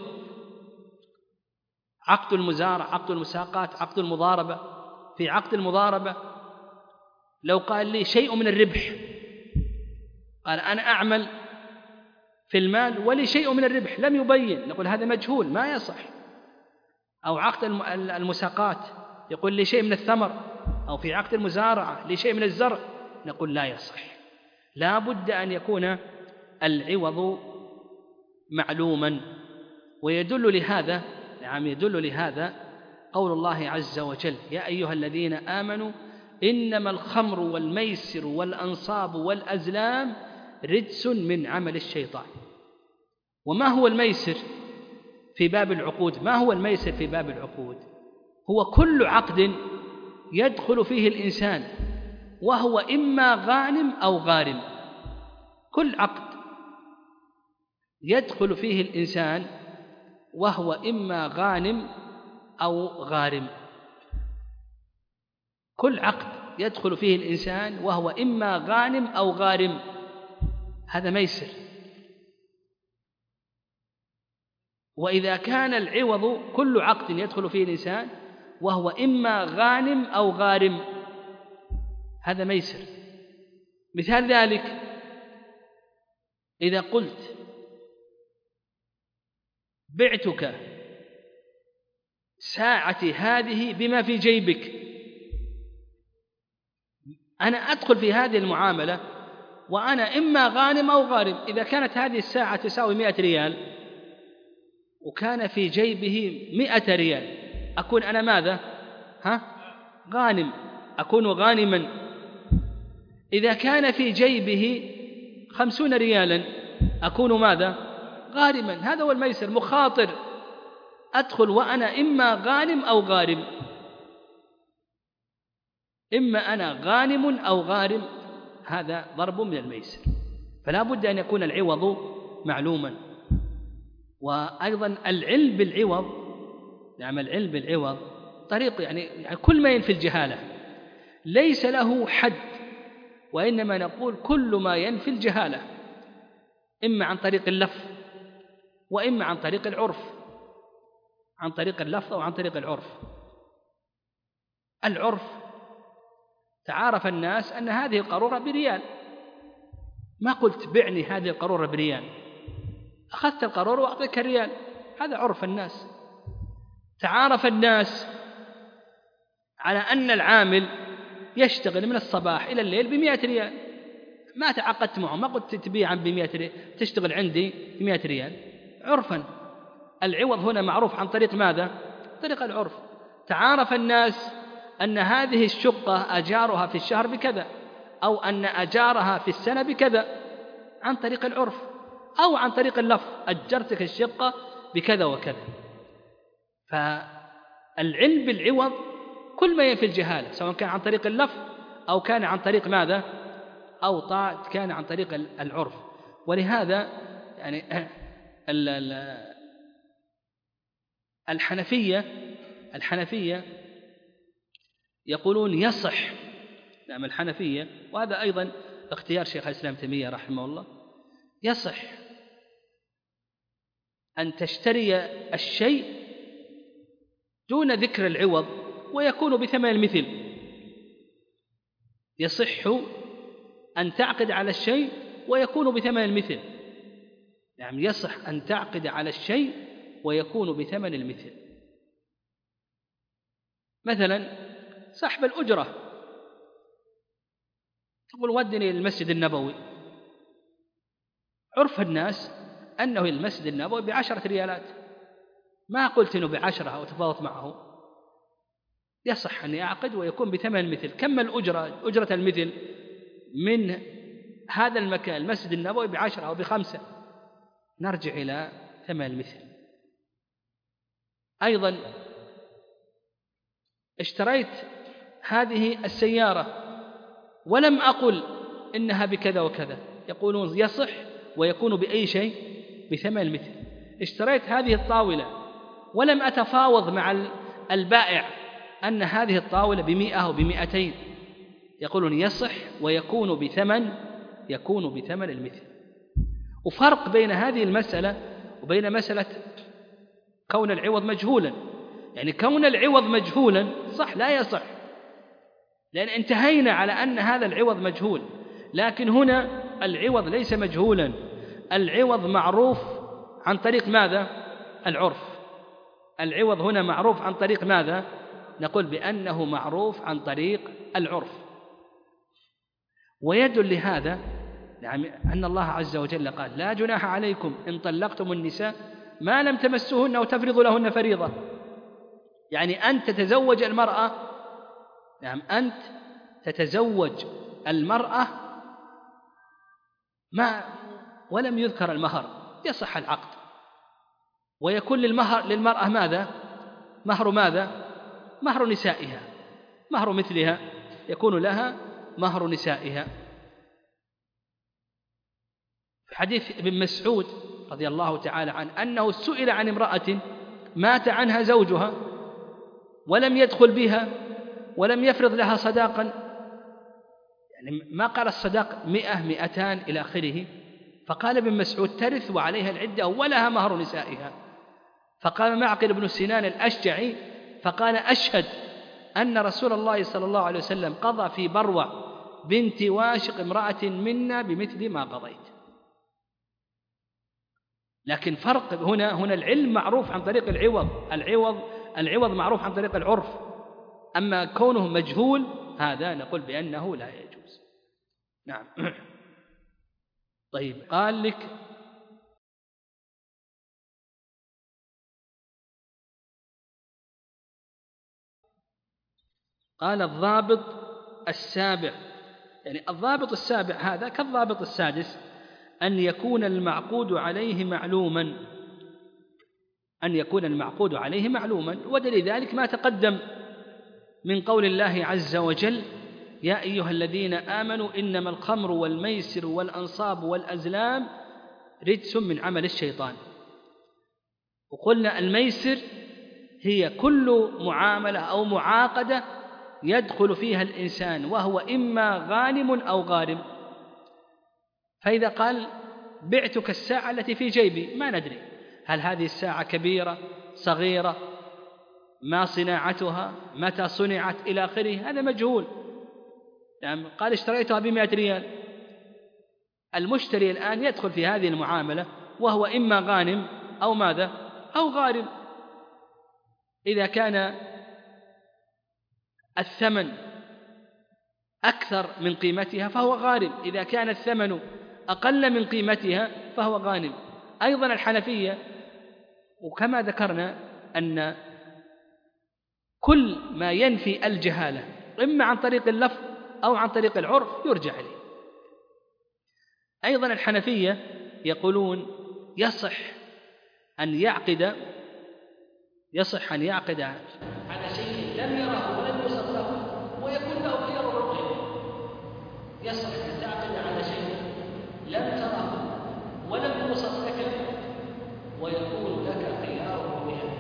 عقد المزارع، عقد المساقات، عقد المضاربة. في عقد المضاربة لو قال لي شيء من الربح، قال أنا أعمل في المال ولي شيء من الربح، لم يبين، نقول هذا مجهول ما يصح. أو عقد المساقات يقول لي شيء من الثمر، أو في عقد المزارعة لي شيء من الزرع، نقول لا يصح. لا بد أن يكون العوض معلوما. ويدل لهذا نعم يدل لهذا قول الله عز وجل يا أيها الذين آمنوا إنما الخمر والميسر والأنصاب والأزلام رجس من عمل الشيطان. وما هو الميسر في باب العقود؟ ما هو الميسر في باب العقود؟ هو كل عقد يدخل فيه الإنسان وهو إما غانم أو غارم. كل عقد يدخل فيه الإنسان وهو إما غانم أو غارم. كل عقد يدخل فيه الإنسان وهو إما غانم أو غارم، هذا ميسر. وإذا كان العوض كل عقد يدخل فيه الإنسان وهو إما غانم أو غارم، هذا ميسر. مثال ذلك إذا قلت بعتك ساعتي هذه بما في جيبك، أنا أدخل في هذه المعاملة وأنا إما غانم أو غارم. إذا كانت هذه الساعة تساوي مئة ريال وكان في جيبه مئة ريال، أكون أنا ماذا؟ ها؟ غانم، أكون غانما. إذا كان في جيبه خمسون ريالا أكون ماذا؟ غارما. هذا هو الميسر، مخاطر، أدخل وأنا إما غانم أو غارم، إما أنا غانم أو غارم، هذا ضرب من الميسر. فلا بد أن يكون العوض معلوما. وأيضا العلم بالعوض، نعم العلم بالعوض طريق يعني, يعني كل ما ينفي الجهالة ليس له حد، وإنما نقول كل ما ينفي الجهالة، إما عن طريق اللفظ وإما عن طريق العرف، عن طريق اللفظ أو عن طريق العرف. العرف تعارف الناس أن هذه القارورة بريال، ما قلت بعني هذه القارورة بريال، أخذت القارورة وأعطيك ريال، هذا عرف الناس. تعارف الناس على أن العامل يشتغل من الصباح إلى الليل بمئة ريال، ما تعقدت معه، ما قلت تبيعا بمئة ريال، تشتغل عندي بمئة ريال، عرفا. العوض هنا معروف عن طريق ماذا؟ طريق العرف. تعارف الناس أن هذه الشقة أجارها في الشهر بكذا، أو أن أجارها في السنة بكذا، عن طريق العرف، أو عن طريق اللفظ، أجرتك الشقة بكذا وكذا. فالعلم بالعوض كل ما ينفي الجهالة، سواء كان عن طريق اللفظ أو كان عن طريق ماذا؟ أو كان عن طريق العرف. ولهذا يعني الحنفية الحنفية يقولون يصح، نعم الحنفية، وهذا أيضا اختيار شيخ الإسلام تيمية رحمه الله، يصح أن تشتري الشيء دون ذكر العوض ويكون بثمن المثل. يصح أن تعقد على الشيء ويكون بثمن المثل، نعم يصح أن تعقد على الشيء ويكون بثمن المثل. مثلا سحب الأجرة، تقول ودني المسجد النبوي، عرف الناس أنه المسجد النبوي بعشرة ريالات، ما قلت أنه بعشرة أو تفاوضت معه، يصح أن يعقد ويكون بثمن المثل. كم الأجرة؟ أجرة المثل من هذا المكان المسجد النبوي بعشرة أو بخمسة، نرجع إلى ثمن المثل. أيضا اشتريت هذه السيارة ولم أقل إنها بكذا وكذا، يقولون يصح ويكون بأي شيء بثمن المثل. اشتريت هذه الطاولة ولم أتفاوض مع البائع أن هذه الطاولة بمئة أو بمئتين، يقولون يصح ويكون بثمن يكون بثمن المثل. وفرق بين هذه المسألة وبين مسألة كون العوض مجهولا، يعني كون العوض مجهولا صح لا يصح، لأن انتهينا على أن هذا العوض مجهول. لكن هنا العوض ليس مجهولا، العوض معروف عن طريق ماذا؟ العرف. العوض هنا معروف عن طريق ماذا؟ نقول بأنه معروف عن طريق العرف. ويدل لهذا نعم أن الله عز وجل قال لا جناح عليكم إن طلقتم النساء ما لم تمسوهن أو تفرضوا لهن فريضة، يعني أنت تتزوج المرأة، نعم أنت تتزوج المرأة ما ولم يذكر المهر، يصح العقد ويكون للمهر للمرأة ماذا؟ مهر ماذا؟ مهر نسائها، مهر مثلها، يكون لها مهر نسائها. في حديث ابن مسعود رضي الله تعالى عنه أنه سئل عن امرأة مات عنها زوجها ولم يدخل بها ولم يفرض لها صداقا، يعني ما قال الصداق مئة مئتان إلى آخره، فقال ابن مسعود ترث وعليها العدة ولها مهر نسائها. فقال معقل بن سنان الأشجعي فقال أشهد أن رسول الله صلى الله عليه وسلم قضى في بروة بنت واشق امرأة منا بمثل ما قضيت. لكن فرق هنا هنا العلم معروف عن طريق العوض العوض العوض معروف عن طريق العرف، أما كونه مجهول هذا نقول بأنه لا يجوز. نعم. طيب قال لك قال الضابط السابع، يعني الضابط السابع هذا كالضابط السادس، أن يكون المعقود عليه معلوما أن يكون المعقود عليه معلوما ودليل ذلك ما تقدم من قول الله عز وجل: يا أيها الذين آمنوا إنما الخمر والميسر والأنصاب والأزلام رجس من عمل الشيطان. وقلنا الميسر هي كل معاملة أو معاقدة يدخل فيها الإنسان وهو إما غانم أو غارم. فإذا قال بعتك الساعة التي في جيبي، ما ندري هل هذه الساعة كبيرة صغيرة، ما صناعتها، متى صنعت، إلى آخره، هذا مجهول. يعني قال اشتريتها بمئة ريال، المشتري الآن يدخل في هذه المعاملة وهو إما غانم أو ماذا أو غارم. إذا كان الثمن أكثر من قيمتها فهو غارم، إذا كان الثمن أقل من قيمتها فهو غانم. أيضا الحنفية، وكما ذكرنا أن كل ما ينفي الجهالة إما عن طريق اللفظ أو عن طريق العرف يرجع عليه. أيضا الحنفية يقولون يصح أن يعقد يصح أن يعقد على شيء لم يره ولم يوصف له ويكون له خيار الرؤية. يصح أن تعقد على شيء لم تره ولم يوصف لك ويكون لك خيار الرؤية.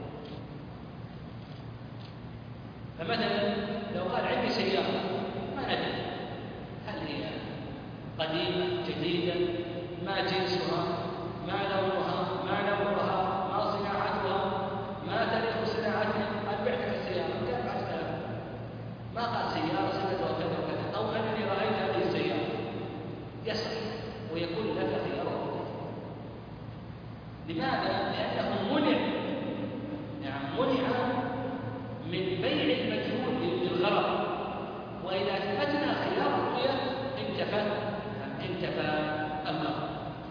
فمثلا لو قال عندي سيارة ما ندري هل هي قديمة جديدة، ما جنسها، ما لونها، ما نوعها، ما صناعتها، ما تاريخ صناعتها، قد بعتك السيارة كيف بعتها؟ ما قال سيارة سنتها كذا وكذا، أو أنني رأيت هذه السيارة، يصح ويكون لك خيار الرؤية. لماذا؟ لأنه منع يعني منع من بيع المجهول بالغرض، وإذا أثبتنا خيار الرؤية انتفى انتفى الغرض.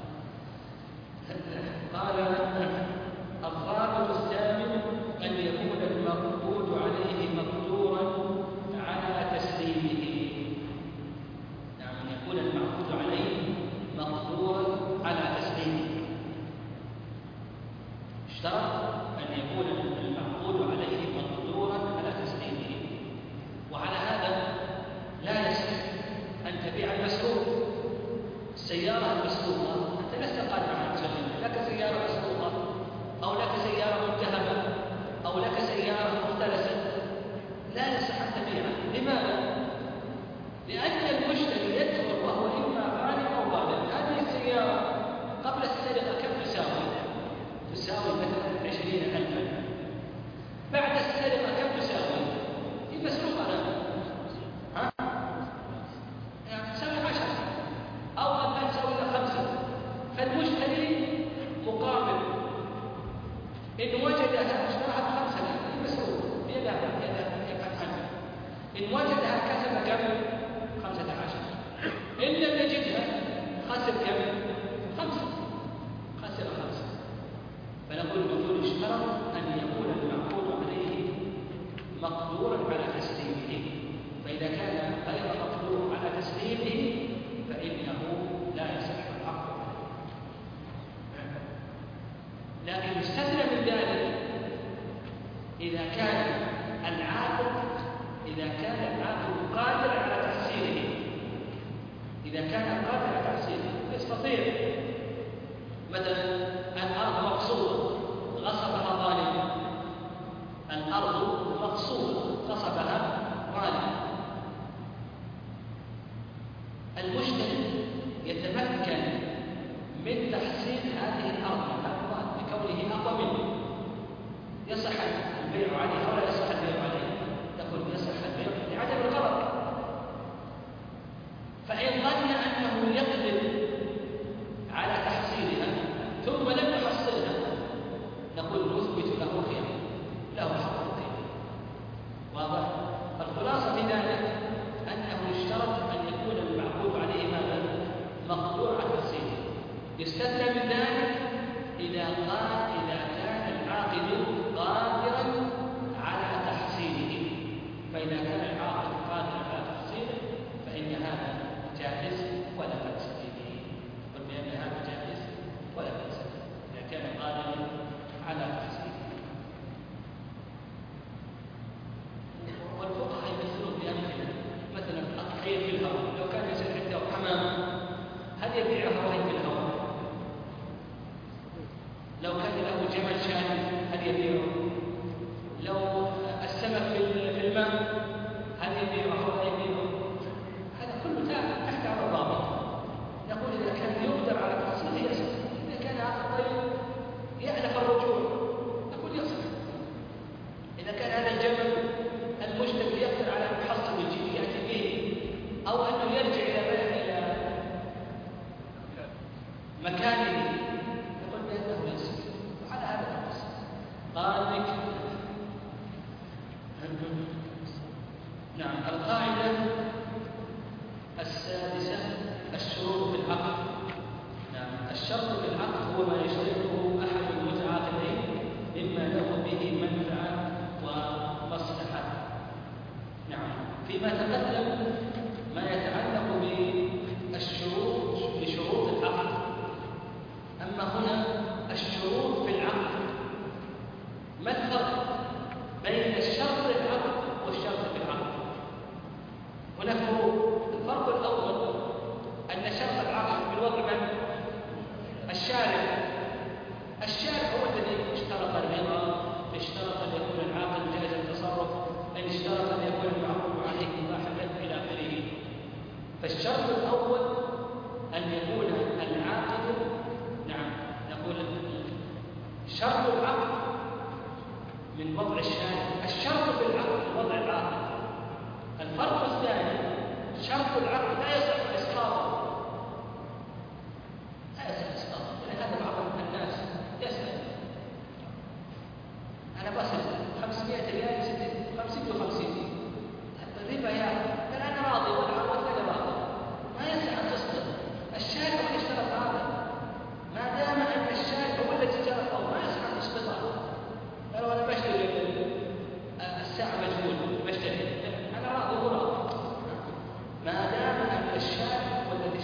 قال الضابط الثامن أن يكون المقبوض عليه مقدورا على تسليمه. يعني أن يكون المعقود عليه مقدورا على تسليمه. اشترط أن يكون المعقود عليه مقدورا على تسليمه. وعلى هذا لا يصح أن تبيع المسروق. السيارة المسروقة أنت لست قادر على تسليمها، لك سيارة مسروقة أو لك سيارة متهمة أو لك سيارة مختلسة، لا يصح أن تبيعها. لماذا؟ لأن المشتري يدخل وهو إما غانم أو غارم. هذه السيارة قبل السرقة كم تساوي؟ تساوي مثلا عشرين ألفا. بعد السرقة كم تساوي؟ هي مسروقة الآن، ها؟ يعني تساوي عشرة أو أن تساوي خمسة. فالمشتري مقابل إن وجدها اشتراها بخمسة هي مسروقة، هي ذهب هي ذهب هي فتحا. إن وجدها كسب كم؟ خمسة عشر. إن لم يجدها خسر كم؟ خمسة. خسر خمسة. فنقول نقول اشترط أن يكون المعقود عليه مقدورا على تسليمه. فإذا كان غير مقدور على تسليمه فإنه لا يصح العقد. لكن يستثنى من ذلك إذا كان العاقد إذا كان العاقد قادر على تحصيله. إذا كان قادر على تحصيله يستطيع مثلا الأرض مقصودة غصبها ظالم، الأرض مقصودة غصبها ظالم، المشتري يتمكن من تحصيل هذه الأرض بكونه أقوى منه. يصح البيع عليه أو لا يصح البيع عليه؟ نقول يصح البيع لعدم الغرض. فإن ظن أنه يقدر على تحصيلها ثم لم يحصلها نقول نثبت له خيار، له حق الخيار. واضح؟ الخلاصة في ذلك أنه يشترط أن يكون المعقود عليه ماذا؟ مقدور على تحصيله. يستثنى من ذلك إذا قال إذا كان العاقد قادرا على تحصيله، فإذا كان العاقد قادرا على تحصيله فإن هذا جائز ولا بأس به. قل بأن هذا جائز ولا بأس به إذا كان قادرا على تحصيله. والفقهاء يمثلون بأمثلة، مثلا الطير في الهواء، لو كان يصير عنده حمام هل يبيعه وهي في الهواء؟ لو كان له جمل شان هل يبيعه؟ لو السمك في الماء هل يبيعه ولا يبيعه؟ هذا كله تحت هذا الضابط. نقول إذا كان يقدر على تحصيله يصح، إذا كان هذا الطير يألف الرجوع نقول يصح. إذا كان هذا الجمل المشتري يقدر على أن يحصل الجيد يأتي به، أو أنه يرجع إلى إلى مكانه نقول بأنه يصح. وعلى هذا النص قال لك نعم. القاعدة السادسة الشروط في العقد. نعم. الشرط في العقد هو ما يشترطه أحد المتعاقدين مما له به منفعة ومصلحة. نعم. فيما تقدم ما يتعلق بالشروط بشروط العقد، أما هنا الشروط في العقد. ما الفرق بين الشرط في العقد والشرط في العقد؟ هناك فروق. الفرق الأول أن شرط العقد بالوضع من الشارع. الشارع هو الذي اشترط الرضا، اشترط أن يكون العاقل جائز التصرف، أن اشترط أن يكون المعقود عليه مباحا إلى آخره. فالشرط الأول أن يكون العاقل نعم نقول شرط العقد من وضع الشارع، الشرط في العقد وضع العاقل. الفرق الثاني شرط العقد لا يصح إسقاطه، لا يصح إسقاطه. ولهذا بعض الناس يسأل أنا بصل خمسمائة ريال خمسين وخمسين الربا يا قال أنا راضي والعقد غير راضي، ما يصح أن تسقط. الشارع هو اشترط هذا، ما دام أن الشارع هو الذي اشترطه ما يصح أن تسقطه. قالوا أنا بشتري الساعة مجهول بشتري، أنا راضي وراضي. ما دام أن الشارع هو الذي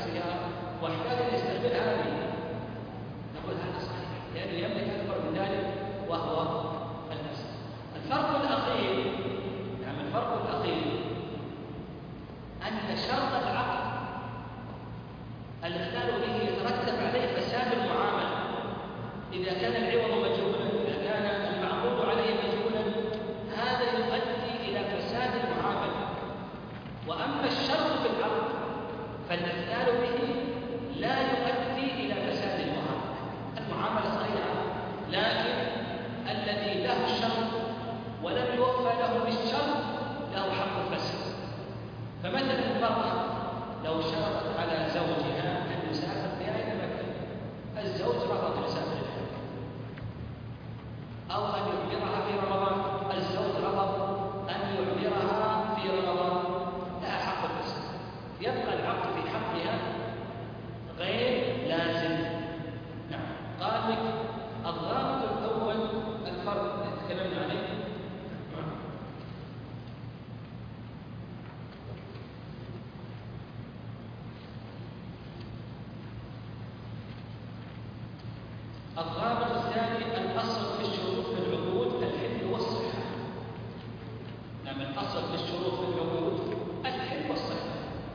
السيارة واحتاج يستقبل هذه، نقول هذا صحيح لأنه يملك أكبر من ذلك وهو المسجد. الفرق الأخير، نعم الفرق الأخير أن شرط العقد الإخلال به يترتب عليه فساد المعاملة. إذا كان العوض مجهولا، إذا كان المعقود عليه مجهولا، هذا يؤدي إلى فساد المعاملة. وأما الشرط في العقد فالإخلال به لا يؤدي إلى فساد المعاملة. المعاملة صحيحة، لكن الذي له الشرط ولم يوفى له بالشرط له حق الفساد. فمثلا المرأة لو شرطت على زوجها أن يسافر بها إلى مكة، الزوج رفض يسافر إلى مكة، أو أن يعمرها في رمضان، الزوج رفض أن يعمرها في رمضان، لها حق الفساد. يبقى العقد في حقها غير لازم. نعم. قال لك الضابط الأول الفرق اللي تكلمنا عليه، الضابط الثاني الأصل في الشروط في العقود الحل والصحة. نعم الأصل في الشروط في العقود الحل والصحة،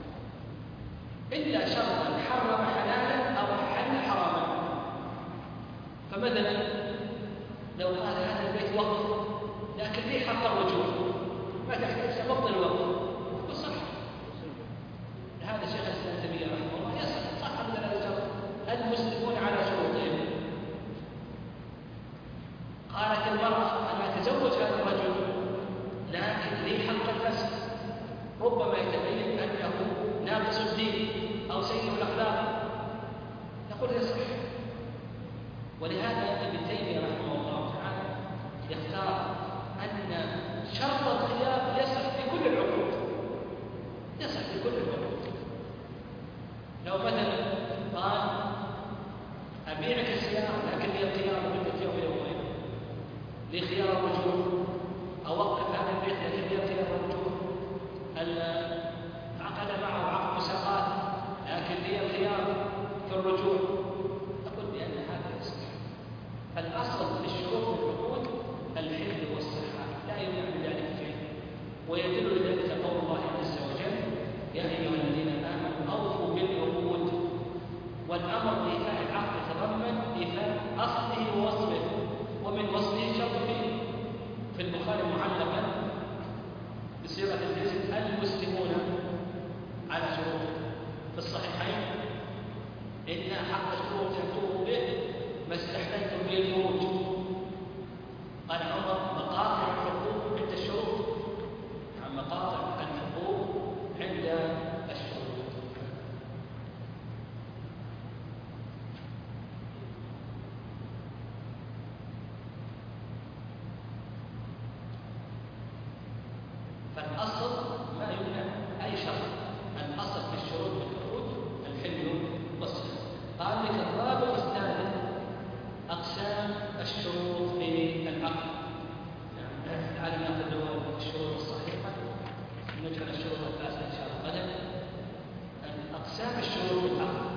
إلا شرطا حرم حلالا أو حل حراما. فمثلا لو قال هذا البيت وقف لكن ليه حق الرجوع، ما تحتاج تبطل الوقف وصح. هذا شيخ الإسلام تيمية رحمه الله يصح صح من الشرط المسلمون على شروطهم. قالت المرأة أنا أتزوج هذا الرجل لكن لي حق الفسخ، ربما يتبين أنه ناقص الدين أو سيء الأخلاق، نقول يصح. ولهذا ابن تيمية رحمه الله تعالى يختار أن شرط الخيار يصح في كل العقود، يصح في كل العقود. لو مثلا قال أبيعك السيارة لكن لي الخيار مدة يوم يومين، لي خيار الرجوع، أوقف هذا البيت لكن لي خيار الرجوع، عقد معه عقد مساقات لكن لي الخيار في الرجوع، أقول بأن هذا يصح. فالأصل في الشروط في العقود الحل والصحة، لا يمنع من ذلك شيء. ويدل لذلك قول الله عز وجل يا أيها الذين آمنوا أوفوا بالعقود. والأمر بإيفاء العقد يتضمن إيفاء أصله ووصفه، ومن وصفه الشرط فيه. في البخاري معلقا بصيغة الجزم المسلمون على شروطه. في الصحيحين إن حق الشروط يكتب به ما استحللتم به الفروج. قال عمر مقاطع الحقوق عند الشروط، عن مقاطع الحقوق عند الشروط. فالأصل ما يمنع أي شرط، الأصل في الشروط والعقود الحل والصحة. قال لك الرابع الثالث أقسام الشروط في العقد. تعالى ناخذ الشروط الصحيحة نجعل الشروط الفاسدة إن شاء الله غدا. أقسام الشروط في العقد.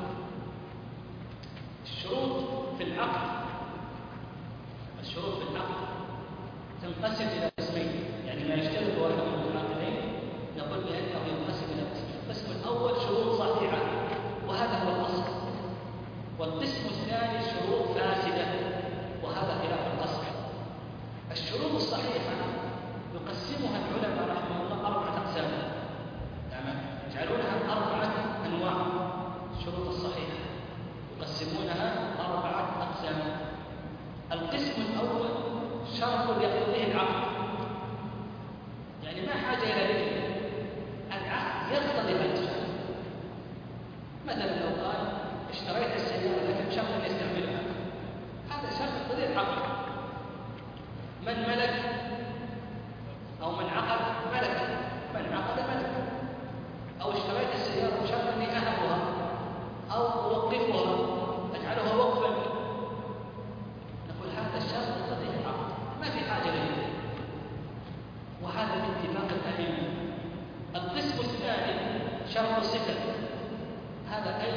الشروط في العقد الشروط في العقد تنقسم إلى قسمين، يعني ما يشترط واحد من العقدين نقول بأنه ينقسم إلى قسمين. القسم الأول شروط صحيحة وهذا هو الأصل، والقسم الثاني شروط فاسدة وهذا خلاف الأصل. الشروط الصحيحة يقسمها العلماء رحمه الله أربعة أقسام، يعني يجعلونها أربعة أنواع. الشروط الصحيحة يقسمونها أربعة أقسام. القسم الأول شرط يقتضيه العقد، يعني ما حاجة إلى ذكر، العقد يقتضي هذا الشرط. مثلا لو قال اشتريت السيارة لكن شرط أن يستعملها، هذا شرط يقتضي العقد. من ملك أو من عقد ملك، من عقد ملك. أو اشتريت السيارة شرط أني أهبها أو أوقفها أجعلها وقفا، نقول هذا الشرط يقتضيه العقد، ما في حاجة إليه، وهذا باتفاق الأئمة. القسم الثاني شرط صفة، هذا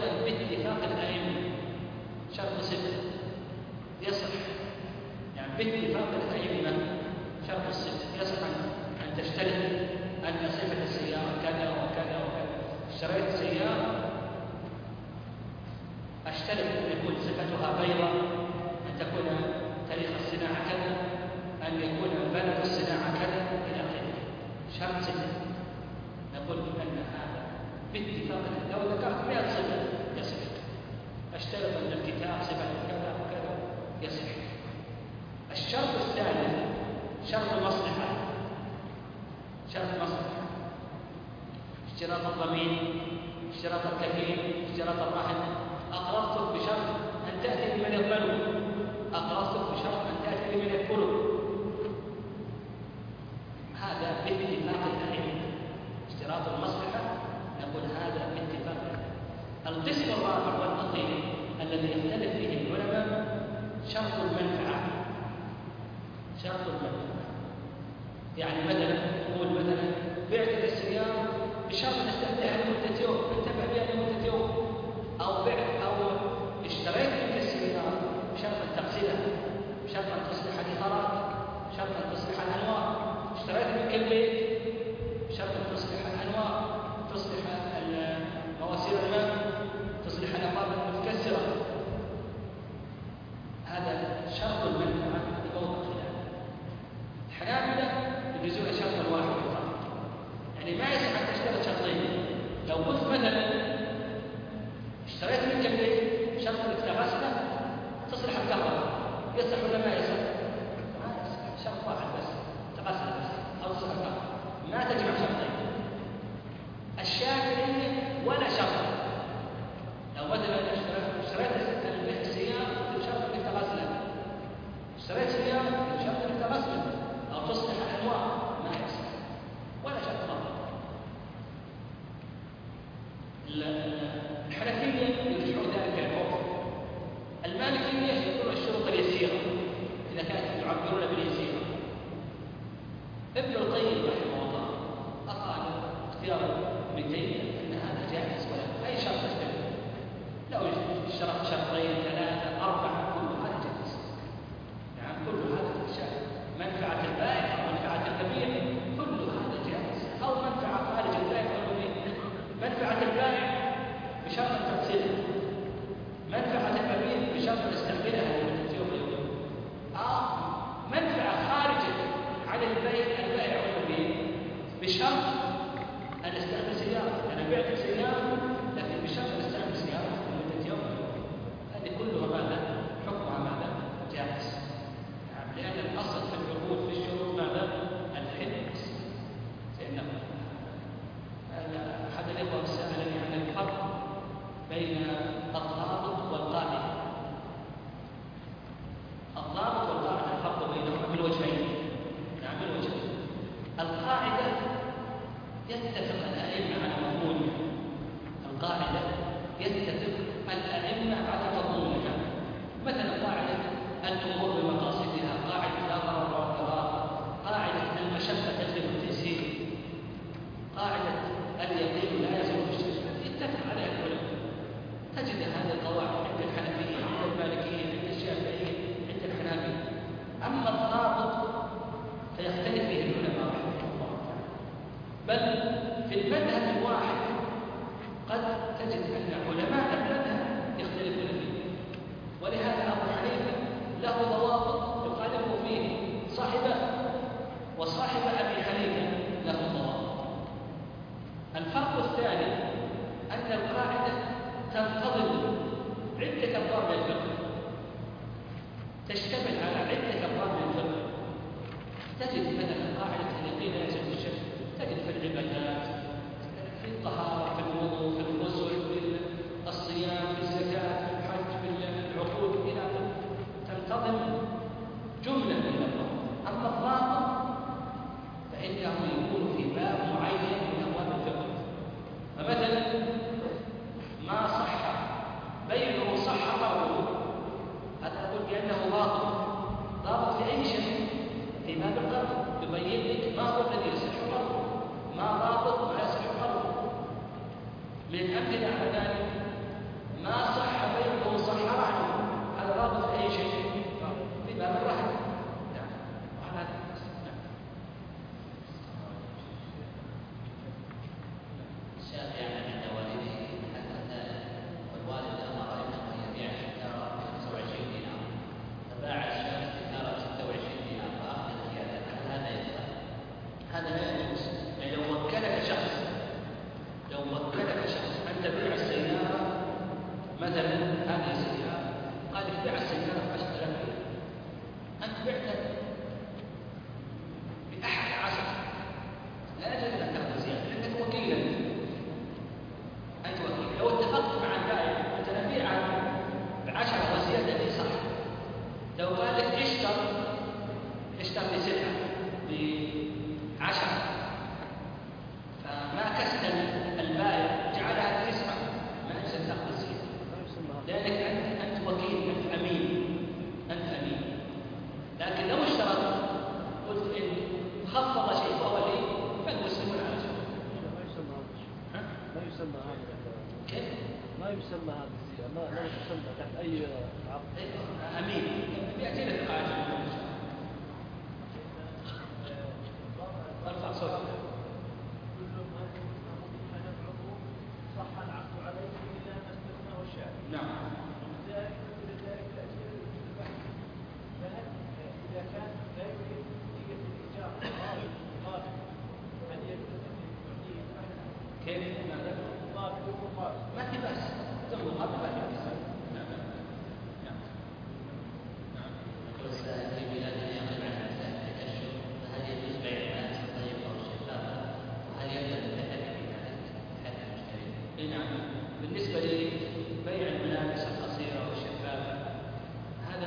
الضمين، اشتراط الكفيل، اشتراط الرهن. أقرضتك بشرط أن تأتي بمن يقبله، أقرضتك بشرط أن تأتي بمن يقبله. هذا باتفاق الأئمة. اشتراط المصلحة نقول هذا باتفاق الأئمة. القسم الرابع والأخير الذي يختلف فيه العلماء شرط المنفعة. شرط المنفعة يعني مثلا نقول مثلا بعت السيارة بشرط أن استخدمها لمدة يوم، انتفع بها لمدة يوم، أو بعت أو اشتريت منك السيارة بشرط أن تغسلها، بشرط أن تصلح الإطارات، بشرط أن تصلح الأنوار. اشتريت منك البيت بشرط أن تصلح الأنوار، تصلح مواسير الماء، تصلح الأبواب المتكسرة. هذا شرط المنفعة بموضع خلاف. الحنابلة يجوزون شرطا واحدا فقط، يعني ما يصح أن تشترط شرطين. لو قلت مثلا اشتريت منك البيت شرط انك تغسله تصلح الكهرباء، يصح ولا ما يصح؟ ما يصح، شرط واحد بس، تغسل بس أو تصلح الكهرباء، ما تجمع شرطين. الشافعية ولا شرط. لو مثلا اشتريت السيارة بشرط انك تغسلها، اشتريت سيارة بشرط انك تغسلها أو تصلح الأنوار، ما يصح ولا شرط واحد. الحنفية يرجعون ذلك العرف. المالكية يقولون الشروط اليسيرة إذا كانت يعبرون باليسيرة. ابن القيم رحمه الله أقال اختيار ابن تيمية أن هذا جائز ولا أي شرط يشترط. لو اشترط شرطين ثلاثة أربعة كل هذا جائز. يعني كل هذا شائع. منفعة البائع أو منفعة المبيع كل هذا جائز، أو منفعة خارج البائع أو المبيع. منفعة البائع بشرط تغسلها، منفعة المبيع بشرط استقبلها لمدة يوم يوم. آه منفعة خارجة عن البيع البائع والمبيع بشرط أن استعمل سيارة. أنا بعت سيارة لكن بشرط أن استعمل سيارة لمدة يوم يوم. هذه كلها ماذا؟ حكمها ماذا؟ جائز. يعني لأن الأصل في العقود في الشروط ماذا؟ الحدث. لأنه أحد الإخوة سألني عن الفرق بين الضابط والقاعدة. الضابط والقاعدة الفرق بينهما بالوجهين. نعم بالوجهين. القاعدة يتفق الأئمة على مضمونها. القاعدة يتفق الأئمة على مضمونها. مثلا قاعدة الأمور بمقاصدها، قاعدة لا ضرر ولا ضرار، قاعدة المشقة تجلب التيسير، قاعدة اليقين لا يزول بالشك. يتفق عليها العلماء. تجد هذه القواعد عند الحنفية، عند المالكية، عند الشافعية، عند الحنابلة. أما الضابط فيختلف فيه العلماء رحمه الله تعالى. بل في المذهب الواحد قد تجد أن علماء المذهب يختلفون فيه. ولهذا أبو حنيفة له ضوابط يخالف فيه صاحبه، وصاحب أبي حنيفة له ضوابط. الفرق الثاني أن القاعدة تنتظم عدة أبواب من الفقه، تشتمل على عدة أبواب من الفقه. تجد مثلا قاعدة اليقين لا يزول بالشك، تجد في العبادات، في الطهارة، في الوضوء، في الغسل، في الصيام، في الزكاة، في الحج، في العقود، إلى آخره. تنتظم جملة من الأبواب. أما الضابط فإنه يكون في باب معين من أبواب الفقه. فمثلا ما صح بيعه صح قوله، هذا نقول بأنه ضابط. ضابط في أي شيء؟ في باب القرض يبين لك ما هو الذي يصح قرضه، ما ضابط ما يصح قرضه. من الأمثلة على ذلك ما صح بيعه صح رهنه، هذا ضابط في أي شيء؟ في باب الرهن. وعلى الشافعي عند والده حدث والوالد امر ابنه ان يبيع السياره ب خمسة وعشرين دينار، فباع الشاب السياره ب ستة وعشرين دينار فاخذ زياده، هل هذا يصح؟ هذا لا يجوز. يعني لو وكلك شخص لو وكلك شخص ان تبيع السياره يسمى هذه الزيارة، ما لا تسمى تحت أي عقد. أمين يأتي لك قاعدة. ارفع صوتك. صح العقد عليه إلا ما استثناه الشارع. نعم. ولذلك ولذلك تأثير البحث. فهل إذا كان لا يريد نية الإيجار مقابل هل يجوز أن يعطيه أحد؟ كيف؟ مقابل مقابل. ما في بأس. تم مقابل ما في بأس. نعم. نعم. نعم. يقول السائل في بلادنا يغلب عن مسائل التكشف فهل يجوز بيع المال الطيب أو الشفافة؟ وهل يبدأ الذهب في ذلك حتى المشتري؟ نعم. بالنسبة لبيع الملابس القصيرة والشفافة هذا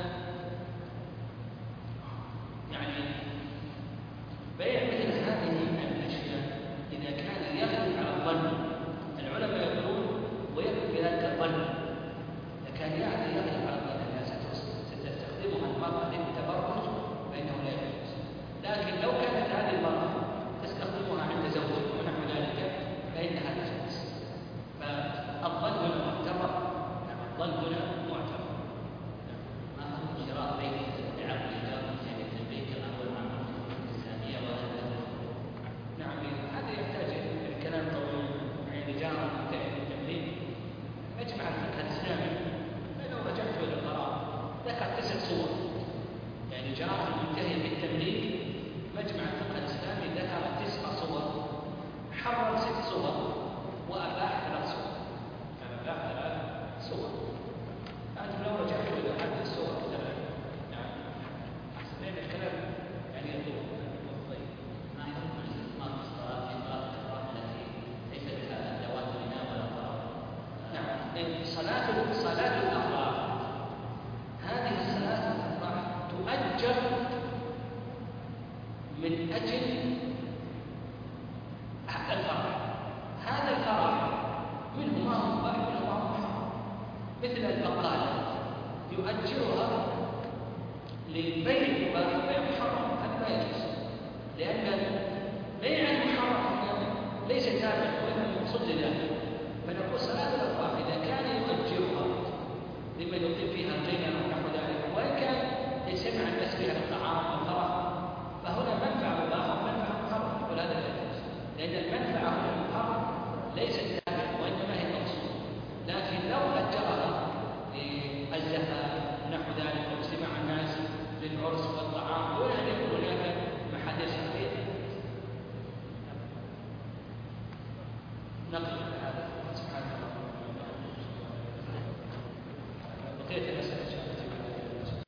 يعني بيع مثل هذه الأشياء إذا كان يغلب على الظن، العلماء يقولون ويكفي في ذلك الظن، إذا كان يعني يغلب على الظن الناس ستستخدمها المرأة للتبرج فإنه لا يجوز. لكن لو كانت هذه المرأة تستخدمها عند زوجها ونحو ذلك فإنها تجوز. فالظن هنا معتبر. نعم الظن هنا معتبر. ما هو شراء بيت بعقد إيجار من التنبيه كما هو المعمول في الإسلامية وهل له؟ نعم هذا يحتاج إلى كلام طويل. يعني جار منتهي بالتمليك مجمع الفقه الإسلامي لو رجعت إلى القرار ذكر تسع صور. يعني جار منتهي بالتمليك مجمع الفقه الإسلامي ذكر تسع صور، حرم ست صور وأباح ثلاث صور. كان أباح ثلاث صور. أنتم لو رجعتوا إلى هذه الصور الثلاث يعني أحسن لنا الكلام يعني يطول. طيب ما حكم الاستثمار في الصلاة في صلاة الإحرام التي ليس بها أدوات غناء ولا طرب؟ نعم صلاة صلاة الأفراح هذه الصلاة الأفراح تؤجر من أجل الفرح. هذا الفرح منه ما هو مباح منه ما هو حرام. مثل البقالة يؤجرها لبيع المباح وبيع المحرم، هذا لا يجوز، لأن بيع المحرم ليس تابع وإنما مقصود لذلك. فنقول صلاة الأفراح إذا كان يؤجرها لمن يقيم فيها الغنى ونحو ذلك وإن كان يجتمع الناس فيها الطعام والفرح فهنا منفعة مباحة ومنفعة محرمة. نقول هذا لا يجوز، لأن المنفعة هنا المحرم ليست تابع وإنما هي المقصود. لكن لو أجرها للزفاف ونحو ذلك واجتماع الناس للعرس والطعام دون أن يكون هناك محل شرعي نقل